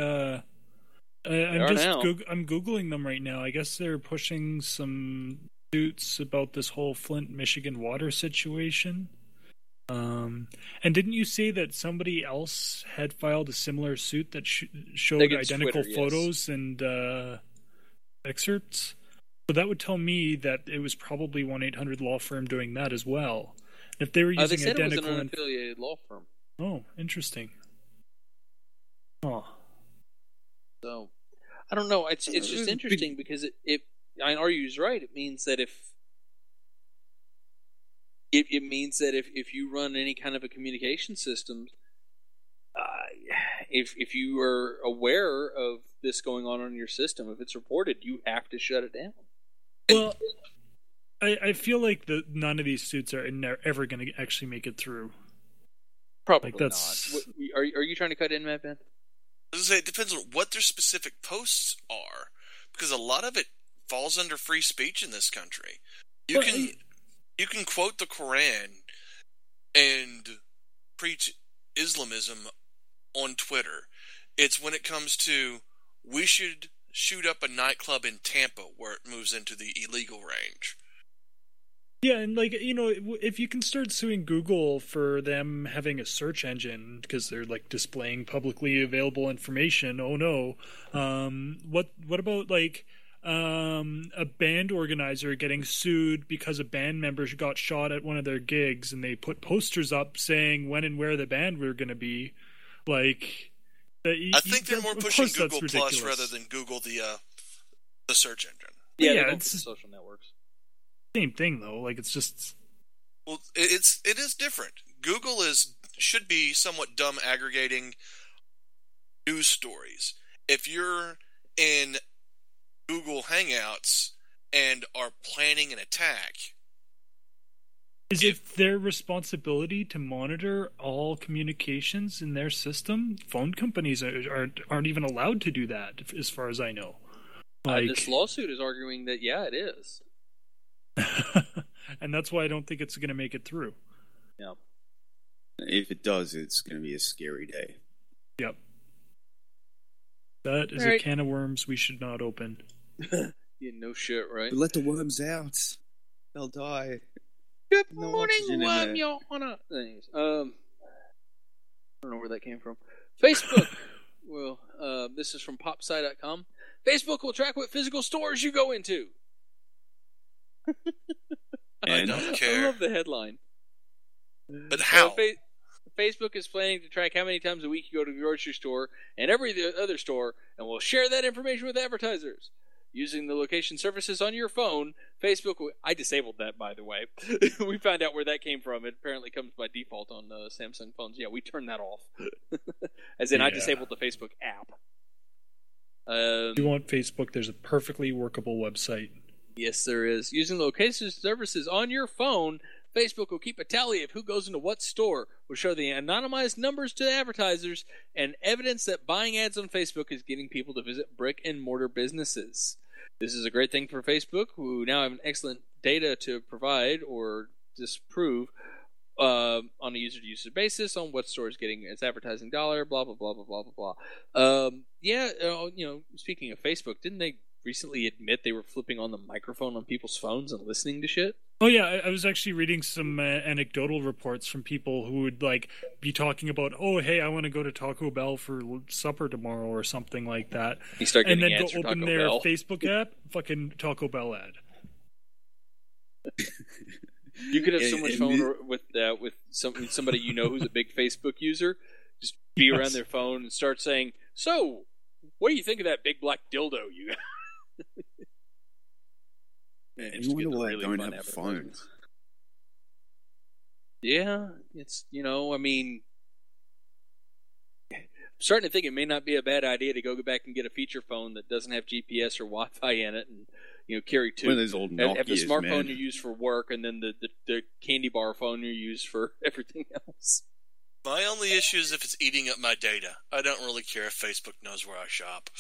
I'm Googling them right now. I guess they're pushing some suits about this whole Flint, Michigan water situation. And didn't you say that somebody else had filed a similar suit that showed Against identical Twitter, yes. photos and excerpts? So that would tell me that it was probably 1-800 law firm doing that as well. If they were using they said identical, it was an unaffiliated law firm. Oh, interesting. Oh, So I don't know. It's just interesting because it Aryu's right. It means that if you run any kind of a communication system, if you are aware of this going on in your system, if it's reported, you have to shut it down. well, I feel like none of these suits are ever going to actually make it through. Probably Like, that's- not. Are you trying to cut in, Matt Ben? I was gonna say, it depends on what their specific posts are, because a lot of it falls under free speech in this country. You can quote the Quran and preach Islamism on Twitter. It's when it comes to we should shoot up a nightclub in Tampa where it moves into the illegal range. Yeah, and like, you know, if you can start suing Google for them having a search engine because they're like displaying publicly available information, oh no. What about like a band organizer getting sued because a band member got shot at one of their gigs and they put posters up saying when and where the band were going to be? Like, I think they're more pushing course that's Google Plus ridiculous. rather than Google the search engine. Yeah, Yeah, they're going it's for the just- social networks. Same thing though. Like, it's just Well, it is different. Google should be somewhat dumb aggregating news stories. If you're in Google Hangouts and are planning an attack, is it their responsibility to monitor all communications in their system? Phone companies aren't even allowed to do that, as far as I know. This lawsuit is arguing that, yeah, it is. And that's why I don't think it's going to make it through. Yeah. If it does, it's going to be a scary day. Yep. That is All right. a can of worms we should not open. Yeah, no shit, right? But let the worms out. They'll die. Good No morning, oxygen in Worm, there. Your Honor. Anyways, don't know where that came from. Facebook. Well, this is from popsci.com. Facebook will track what physical stores you go into. I don't care. I love the headline. But how? Facebook is planning to track how many times a week you go to the grocery store and every other store, and will share that information with advertisers. Using the location services on your phone, Facebook will... I disabled that, by the way. We found out where that came from. It apparently comes by default on Samsung phones. Yeah, we turned that off. As in, I disabled the Facebook app. If you want Facebook, there's a perfectly workable website. Yes, there is. Using location services on your phone, Facebook will keep a tally of who goes into what store, will show the anonymized numbers to advertisers, and evidence that buying ads on Facebook is getting people to visit brick-and-mortar businesses. This is a great thing for Facebook, who now have an excellent data to provide or disprove on a user-to-user basis on what store is getting its advertising dollar, blah, blah, blah, blah, blah, blah, blah. Speaking of Facebook, didn't they recently admit they were flipping on the microphone on people's phones and listening to shit? Oh yeah, I was actually reading some anecdotal reports from people who would be talking about, oh hey, I want to go to Taco Bell for supper tomorrow or something like that, you start and then go open their Bell. Facebook app, fucking Taco Bell ad. You could have so much fun with somebody you know who's a big Facebook user. Just be around their phone and start saying, "So, what do you think of that big black dildo you got?" You wonder why I don't have a phone. Yeah, it's, I'm starting to think it may not be a bad idea to go back and get a feature phone that doesn't have GPS or Wi-Fi in it, and carry two. One of those old Nokias, have the smartphone man. you use for work, and then the candy bar phone you use for everything else. My only issue is if it's eating up my data. I don't really care if Facebook knows where I shop.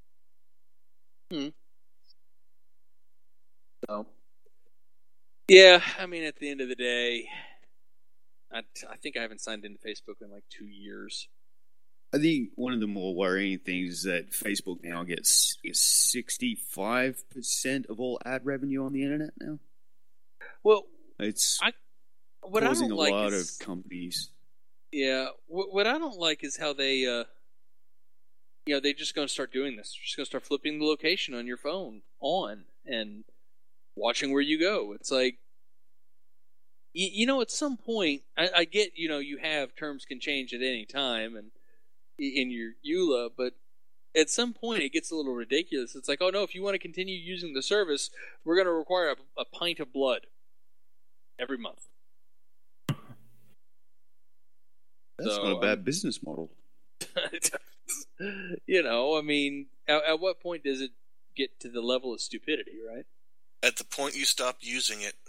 So, yeah, at the end of the day, I think I haven't signed into Facebook in 2 years. I think one of the more worrying things is that Facebook now gets 65% of all ad revenue on the internet now. Well, it's what causing I don't a like lot is, of companies. Yeah, what I don't like is how they, they're just going to start doing this. They're just going to start flipping the location on your phone on and watching where you go. It's like, at some point, I get, you have terms can change at any time and in your EULA, but at some point it gets a little ridiculous. It's like, oh no, if you want to continue using the service, we're going to require a pint of blood every month. That's not a bad business model. At what point does it get to the level of stupidity, right? At the point you stop using it.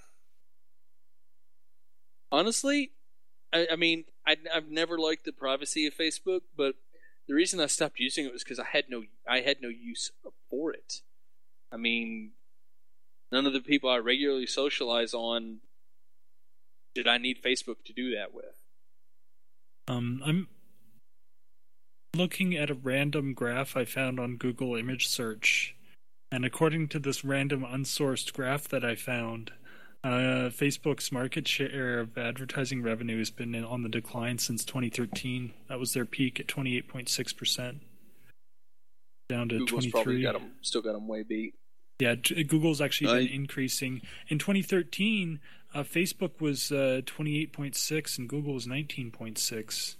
Honestly, I've never liked the privacy of Facebook, but the reason I stopped using it was because I had no use for it. None of the people I regularly socialize on did I need Facebook to do that with. I'm looking at a random graph I found on Google Image Search, and according to this random unsourced graph that I found, Facebook's market share of advertising revenue has been on the decline since 2013. That was their peak at 28.6%, down to Google's 23%. Probably still got them way beat. Yeah, Google's actually been increasing. In 2013, Facebook was 28.6 and Google was 19.6.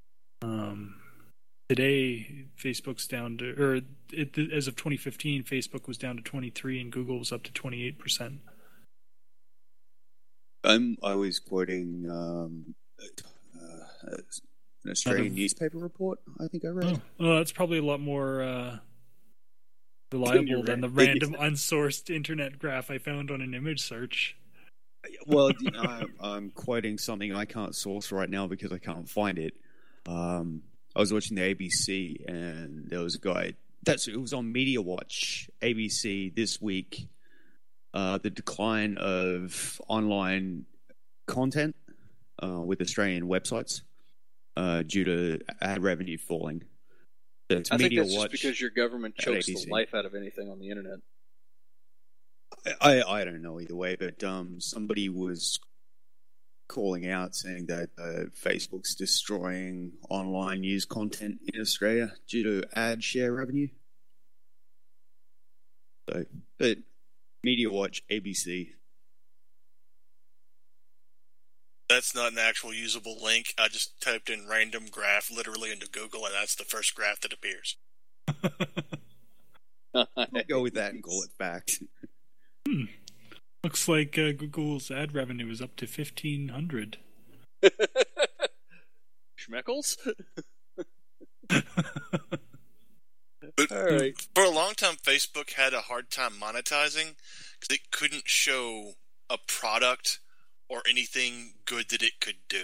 Today, Facebook's down to, as of 2015, Facebook was down to 23 and Google was up to 28%. I was quoting an Australian newspaper report, I think I read. Oh, that's probably a lot more reliable than the random unsourced internet graph I found on an image search. Well, I'm quoting something I can't source right now because I can't find it. I was watching the ABC and there was a guy. It was on Media Watch, ABC this week. The decline of online content with Australian websites due to ad revenue falling. So I think that's just because your government chokes the life out of anything on the internet. I don't know either way, but somebody was calling out, saying that Facebook's destroying online news content in Australia due to ad share revenue. So, but Media Watch, ABC. That's not an actual usable link. I just typed in random graph literally into Google, and that's the first graph that appears. I'll go with that and call it fact. Looks like Google's ad revenue is up to $1,500. Schmeckles? But All right. for a long time, Facebook had a hard time monetizing because it couldn't show a product or anything good that it could do.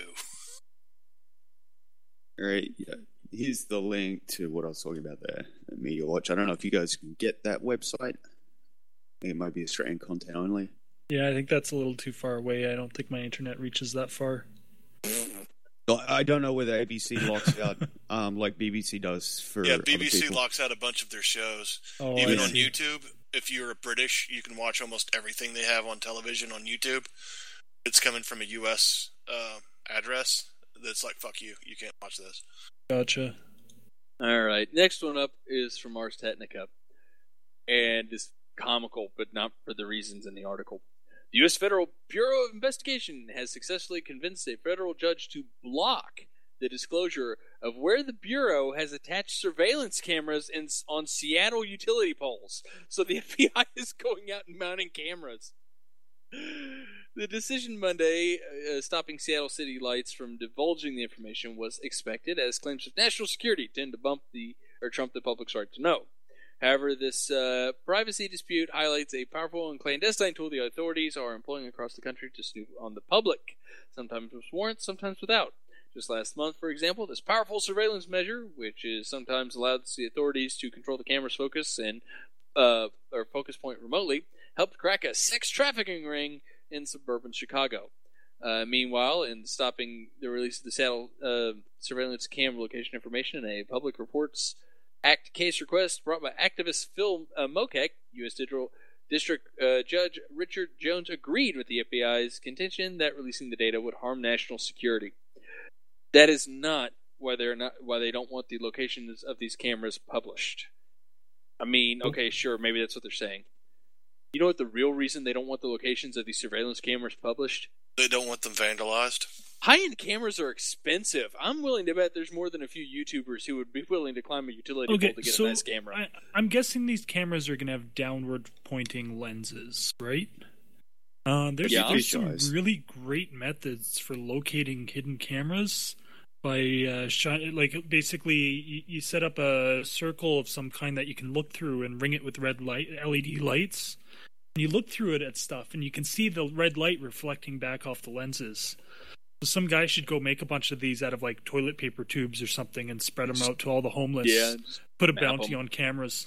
All right, yeah. Here's the link to what I was talking about there, at Media Watch. I don't know if you guys can get that website. I think it might be Australian content only. Yeah, I think that's a little too far away. I don't think my internet reaches that far. I don't know whether ABC locks out like BBC does for Yeah, other BBC people. locks out a bunch of their shows. Oh, Even I on see. YouTube, if you're a British, you can watch almost everything they have on television on YouTube. It's coming from a US address that's like, fuck you, you can't watch this. Gotcha. All right. Next one up is from Ars Technica. And it's comical, but not for the reasons in the article. The U.S. Federal Bureau of Investigation has successfully convinced a federal judge to block the disclosure of where the Bureau has attached surveillance cameras on Seattle utility poles. So the FBI is going out and mounting cameras. The decision Monday, stopping Seattle City Lights from divulging the information, was expected, as claims of national security tend to trump the public's right to know. However, this privacy dispute highlights a powerful and clandestine tool the authorities are employing across the country to snoop on the public, sometimes with warrants, sometimes without. Just last month, for example, this powerful surveillance measure, which is sometimes allows the authorities to control the camera's focus and or focus point remotely, helped crack a sex trafficking ring in suburban Chicago. Meanwhile, in stopping the release of the Seattle surveillance camera location information in a Public Reports Act case request brought by activist Phil Mokek, U.S. District Judge Richard Jones agreed with the FBI's contention that releasing the data would harm national security. That is not why they don't want the locations of these cameras published. I mean, okay, sure, maybe that's what they're saying. You know what the real reason they don't want the locations of these surveillance cameras published? They don't want them vandalized. High-end cameras are expensive. I'm willing to bet there's more than a few YouTubers who would be willing to climb a utility pole to get a nice camera. I'm guessing these cameras are going to have downward-pointing lenses, right? There's some really great methods for locating hidden cameras. By basically, you set up a circle of some kind that you can look through and ring it with red LED lights. And you look through it at stuff, and you can see the red light reflecting back off the lenses. So some guy should go make a bunch of these out of like toilet paper tubes or something and spread them out to all the homeless. Yeah, put a bounty on cameras.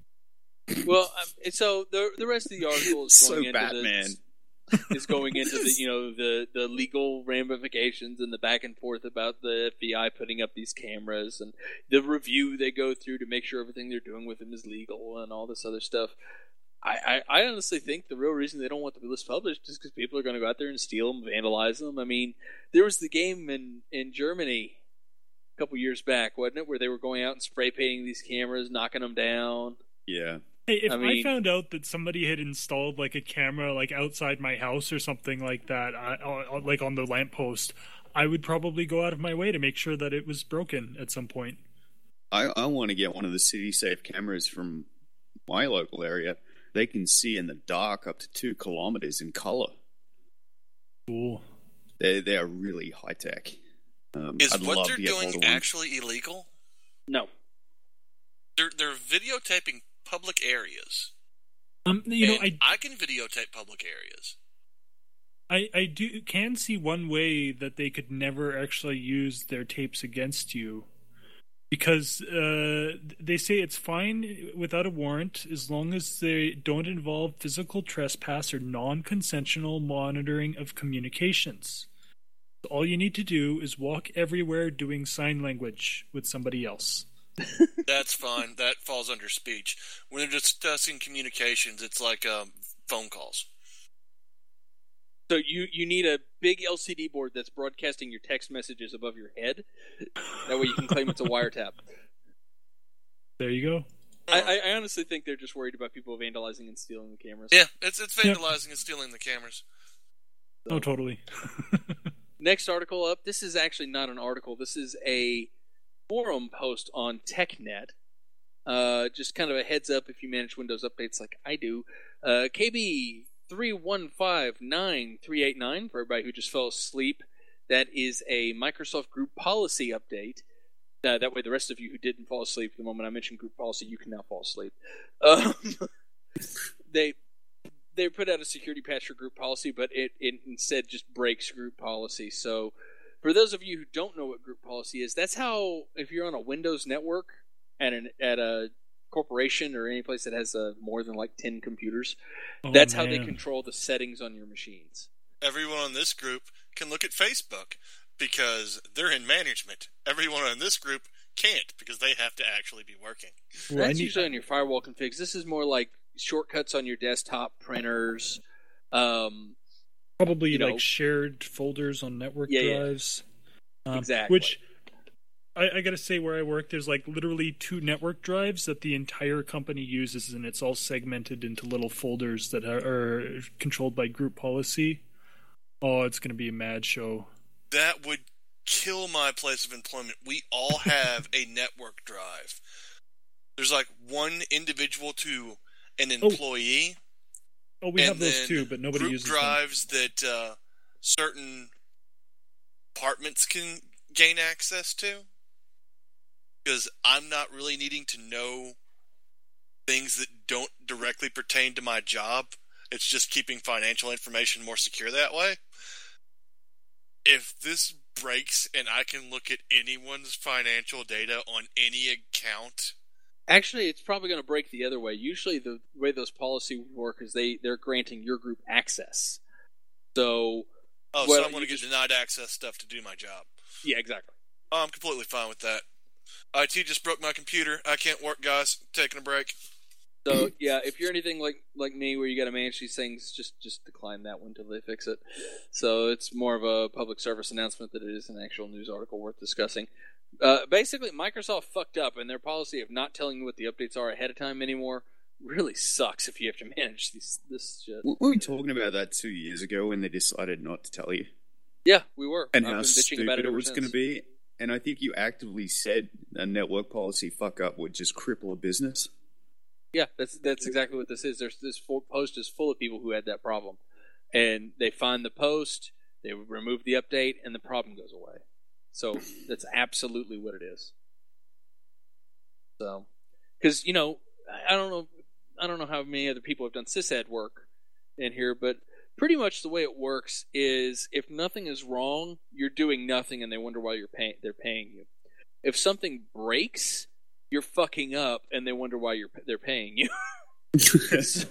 Well, so the rest of the article is going so into Batman. Is going into the legal ramifications and the back and forth about the FBI putting up these cameras and the review they go through to make sure everything they're doing with them is legal and all this other stuff. I honestly think the real reason they don't want the list published is because people are going to go out there and steal them, vandalize them. I mean, there was the game in Germany a couple years back, wasn't it, where they were going out and spray painting these cameras, knocking them down. Yeah. Hey, if I found out that somebody had installed like a camera like outside my house or something like that, like on the lamppost, I would probably go out of my way to make sure that it was broken at some point. I want to get one of the City Safe cameras from my local area. They can see in the dark up to 2 kilometers in color. Cool. They are really high tech. Is I'd what love they're to get hold doing of one. actually illegal? No. They're videotaping public areas. I can videotape public areas. I can see one way that they could never actually use their tapes against you, because they say it's fine without a warrant as long as they don't involve physical trespass or non-consensual monitoring of communications. All you need to do is walk everywhere doing sign language with somebody else. That's fine. That falls under speech. When they're discussing communications, it's like phone calls. So you need a big LCD board that's broadcasting your text messages above your head. That way you can claim it's a wiretap. There you go. I honestly think they're just worried about people vandalizing and stealing the cameras. Yeah, it's vandalizing and stealing the cameras. Oh, totally. Next article up. This is actually not an article. This is a forum post on TechNet. Just kind of a heads up if you manage Windows updates like I do. KB 3159389 for everybody who just fell asleep. That is a Microsoft group policy update. That way the rest of you who didn't fall asleep the moment I mentioned group policy, you can now fall asleep. They put out a security patch for group policy, but it instead just breaks group policy. So for those of you who don't know what group policy is, that's how, if you're on a Windows network at a corporation or any place that has more than like 10 computers, that's how they control the settings on your machines. Everyone on this group can look at Facebook because they're in management. Everyone on this group can't because they have to actually be working. Well, that's usually on your firewall configs. This is more like shortcuts on your desktop printers. Probably like shared folders on network drives. Exactly. Which I gotta say, where I work, there's like literally 2 network drives that the entire company uses, and it's all segmented into little folders that are controlled by group policy. Oh, it's gonna be a mad show. That would kill my place of employment. We all have a network drive. There's like one individual to an employee. Oh, we have those too, but nobody uses them. Drives that certain departments can gain access to. Because I'm not really needing to know things that don't directly pertain to my job. It's just keeping financial information more secure that way. If this breaks and I can look at anyone's financial data on any account... Actually, it's probably going to break the other way. Usually the way those policies work is they're granting your group access. So... so I'm going to get denied access stuff to do my job. Yeah, exactly. Oh, I'm completely fine with that. IT just broke my computer. I can't work, guys. Taking a break. So, yeah, if you're anything like me where you got to manage these things, just decline that one until they fix it. So it's more of a public service announcement than it is an actual news article worth discussing. Basically, Microsoft fucked up, and their policy of not telling you what the updates are ahead of time anymore really sucks if you have to manage this shit. We were talking about that 2 years ago when they decided not to tell you. Yeah, we were. And how stupid it was going to be. And I think you actively said a network policy fuck up would just cripple a business. Yeah, that's exactly what this is. This post is full of people who had that problem. And they find the post, they remove the update, and the problem goes away. So that's absolutely what it is. So, because, I don't know how many other people have done sysad work in here, but pretty much the way it works is if nothing is wrong, you're doing nothing and they wonder why they're paying you. If something breaks, you're fucking up and they wonder why they're paying you. It's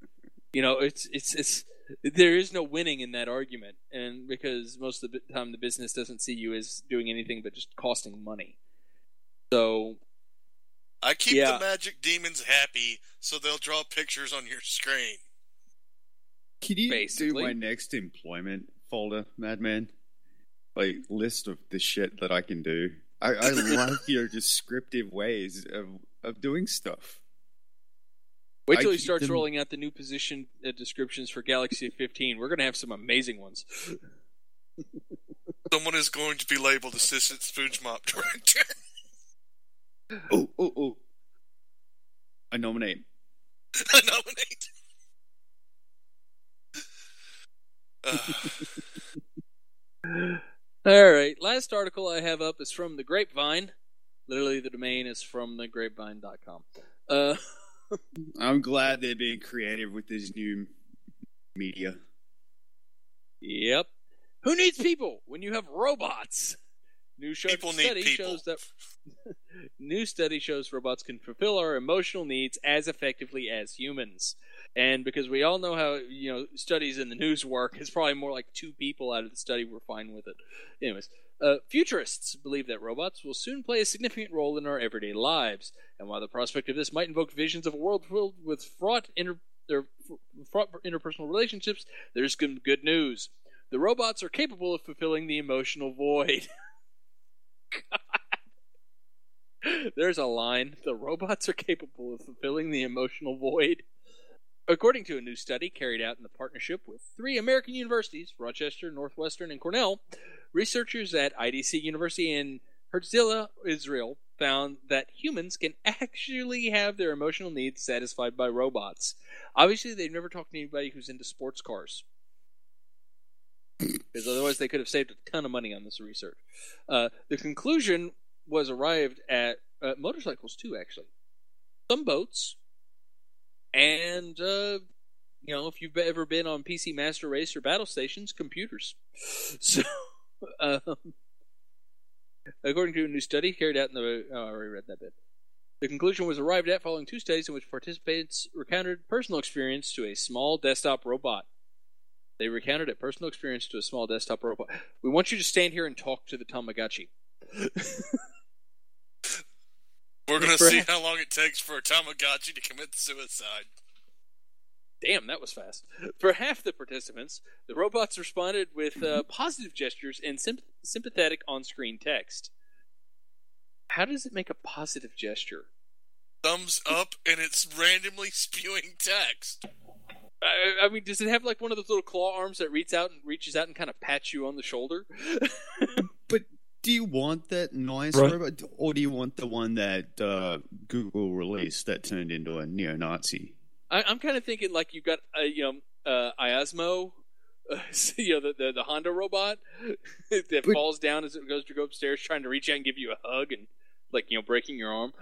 there is no winning in that argument, and because most of the time the business doesn't see you as doing anything but just costing money. So I keep the magic demons happy so they'll draw pictures on your screen. Can you do my next employment folder, Madman? Like, list of the shit that I can do. I love your descriptive ways of doing stuff. Wait till he starts rolling out the new position descriptions for Galaxy 15. We're going to have some amazing ones. Someone is going to be labeled Assistant Spooge Mop Director. Oh. I nominate. All right, last article I have up is from The Grapevine. Literally, the domain is from thegrapevine.com. I'm glad they're being creative with this new media. Yep. Who needs people when you have robots? New study shows robots can fulfill our emotional needs as effectively as humans. And because we all know how, studies in the news work, it's probably more like 2 people out of the study were fine with it. Anyways, futurists believe that robots will soon play a significant role in our everyday lives. And while the prospect of this might invoke visions of a world filled with fraught fraught interpersonal relationships, there's some good news. The robots are capable of fulfilling the emotional void. God. There's a line. The robots are capable of fulfilling the emotional void. According to a new study carried out in the partnership with 3 American universities, Rochester, Northwestern, and Cornell, researchers at IDC University in Herzliya, Israel, found that humans can actually have their emotional needs satisfied by robots. Obviously, they've never talked to anybody who's into sports cars. Because otherwise they could have saved a ton of money on this research. The conclusion was arrived at motorcycles, too, actually. Some boats, and, if you've ever been on PC Master Race or Battle Stations, computers. So, according to a new study carried out in the... I already read that bit. The conclusion was arrived at following 2 studies in which participants recounted personal experience to a small desktop robot. They recounted a personal experience to a small desktop robot. We want you to stand here and talk to the Tamagotchi. We're going to see how long it takes for a Tamagotchi to commit suicide. Damn, that was fast. For half the participants, the robots responded with positive gestures and sympathetic on-screen text. How does it make a positive gesture? Thumbs up, and it's randomly spewing text. I mean, does it have like one of those little claw arms that reaches out and kind of pats you on the shoulder? But do you want that nice robot, or do you want the one that Google released that turned into a neo-Nazi? I'm kind of thinking like you've got Iasmo, the Honda robot that falls down as it goes to go upstairs, trying to reach out and give you a hug and breaking your arm.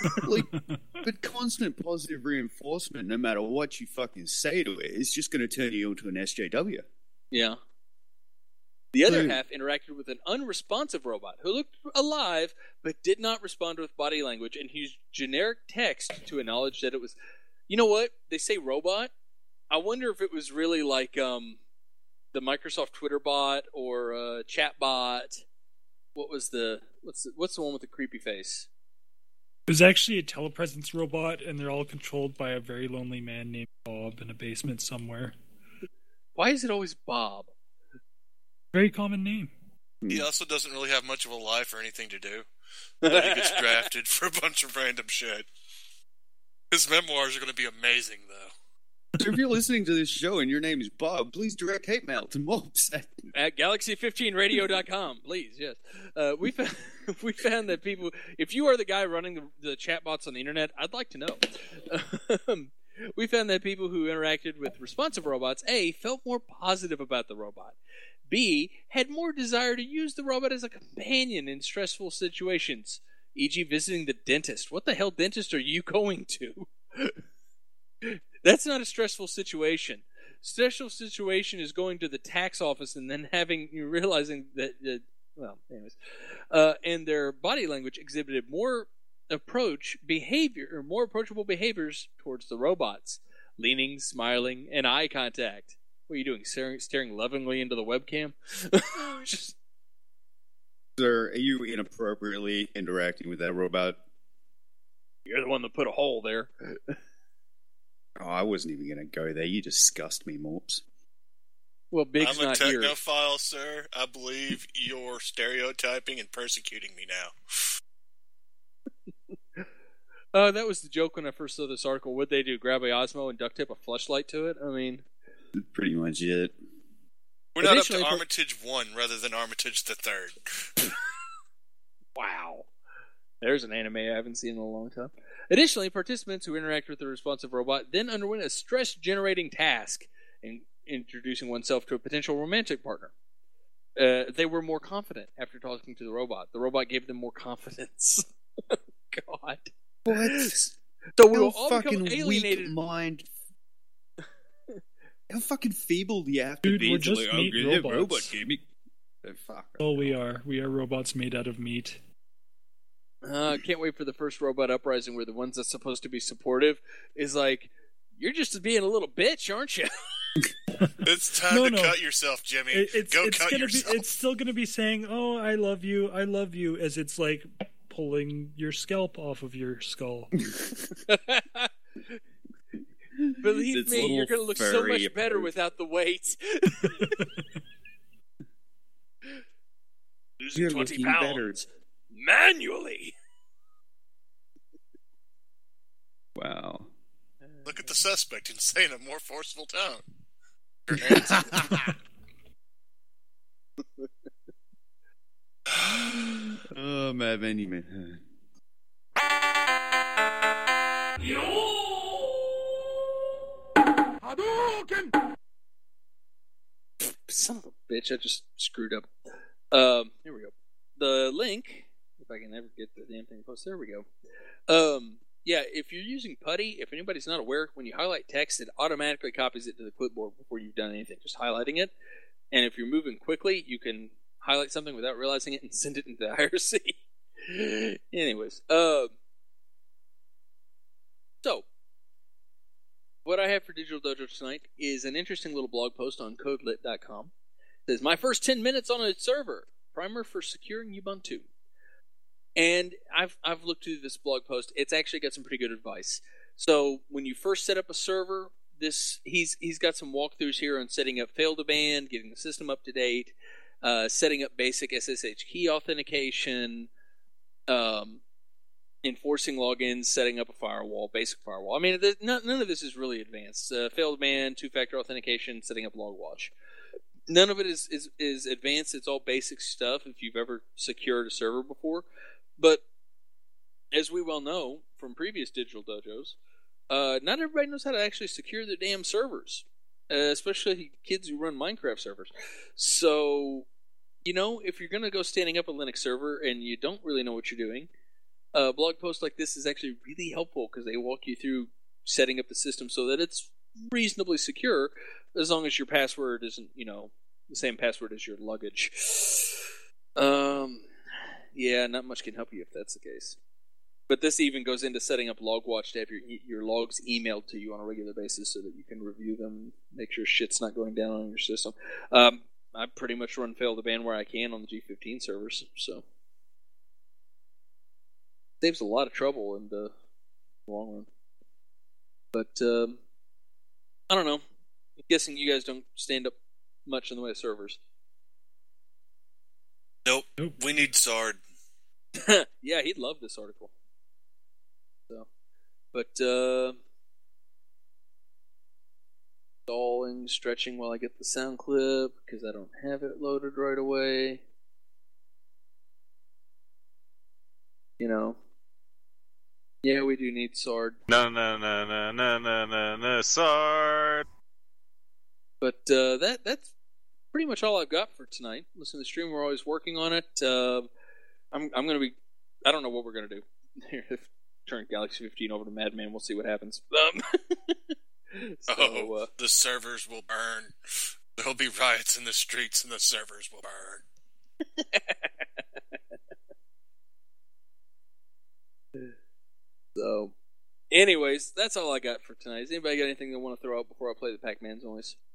But constant positive reinforcement, no matter what you fucking say to it, is just going to turn you into an SJW. Yeah. The other half interacted with an unresponsive robot who looked alive but did not respond with body language and used generic text to acknowledge that it was... You know what? They say robot. I wonder if it was really like the Microsoft Twitter bot or chat bot. What's the one with the creepy face? It was actually a telepresence robot, and they're all controlled by a very lonely man named Bob in a basement somewhere. Why is it always Bob? Very common name. He also doesn't really have much of a life or anything to do. But he gets drafted for a bunch of random shit. His memoirs are going to be amazing, though. So if you're listening to this show and your name is Bob, please direct hate mail to mobs at galaxy15radio.com, please. Yes, we found that people. If you are the guy running the chatbots on the internet, I'd like to know. We found that people who interacted with responsive robots, A, felt more positive about the robot. B, had more desire to use the robot as a companion in stressful situations, e.g. visiting the dentist. What the hell dentist are you going to? That's not a stressful situation. Stressful situation is going to the tax office and then realizing that, and their body language exhibited more approachable behaviors towards the robots. Leaning, smiling, and eye contact. What are you doing? Staring lovingly into the webcam? Sir, are you inappropriately interacting with that robot? You're the one that put a hole there. Oh, I wasn't even going to go there. You disgust me, Morps. Well, Big's I'm a not here. technophile, sir. I believe you're stereotyping and persecuting me now. That was the joke when I first saw this article. What'd they do? Grab a Osmo and duct tape a fleshlight to it? I mean... Pretty much it. We're not up to Armitage 1 rather than Armitage the Third. Wow. There's an anime I haven't seen in a long time. Additionally, participants who interacted with the responsive robot then underwent a stress-generating task in introducing oneself to a potential romantic partner. They were more confident after talking to the robot. The robot gave them more confidence. God. What? So we will all become alienated. Weak mind. How fucking feeble do you have to Dude, be? we're just meat robots. Robot gave me... fuck. Oh, we are. We are robots made out of meat. Can't wait for the first robot uprising where the ones that's supposed to be supportive is like, you're just being a little bitch, aren't you? It's time to cut yourself, Jimmy. Go cut yourself. It's still going to be saying, oh, I love you, as it's like pulling your scalp off of your skull. Believe It's me, you're little going to look so furry much better approach. without the weight. Losing You're 20 looking pounds manually. Wow. Look at the suspect and say in a more forceful tone. Your hands. Oh, Madman, you man. Son of a bitch, I just screwed up. Here we go. The link, if I can ever get the damn thing posted, there we go. Yeah, if you're using Putty, if anybody's not aware, when you highlight text, it automatically copies it to the clipboard before you've done anything, just highlighting it. And if you're moving quickly, you can highlight something without realizing it and send it into the IRC. Anyways, so what I have for Digital Dojo tonight is an interesting little blog post on codelit.com. It says, my first 10 minutes on a server, primer for securing Ubuntu. And I've looked through this blog post. It's actually got some pretty good advice. So when you first set up a server, he's got some walkthroughs here on setting up fail2ban, getting the system up to date, setting up basic SSH key authentication, enforcing logins, setting up a firewall, basic firewall. I mean, none of this is really advanced. Fail2ban, two-factor authentication, setting up LogWatch. None of it is advanced. It's all basic stuff if you've ever secured a server before. But as we well know from previous Digital Dojos, not everybody knows how to actually secure their damn servers, especially kids who run Minecraft servers. So, if you're going to go standing up a Linux server and you don't really know what you're doing, a blog post like this is actually really helpful because they walk you through setting up the system so that it's reasonably secure, as long as your password isn't, the same password as your luggage. Yeah, not much can help you if that's the case. But this even goes into setting up LogWatch to have your logs emailed to you on a regular basis so that you can review them, make sure shit's not going down on your system. I pretty much run fail2ban where I can on the G15 servers, so saves a lot of trouble in the long run. But I don't know. I'm guessing you guys don't stand up much in the way of servers. Nope. We need Sard. Yeah, he'd love this article. So, but stalling, stretching while I get the sound clip because I don't have it loaded right away. Yeah, we do need Sard. No, Sard. But that's pretty much all I've got for tonight. Listen to the stream. We're always working on it. I'm going to be... I don't know what we're going to do. Turn Galaxy 15 over to Madman. We'll see what happens. The servers will burn. There'll be riots in the streets and the servers will burn. So, anyways, that's all I got for tonight. Has anybody got anything they want to throw out before I play the Pac-Man's noise?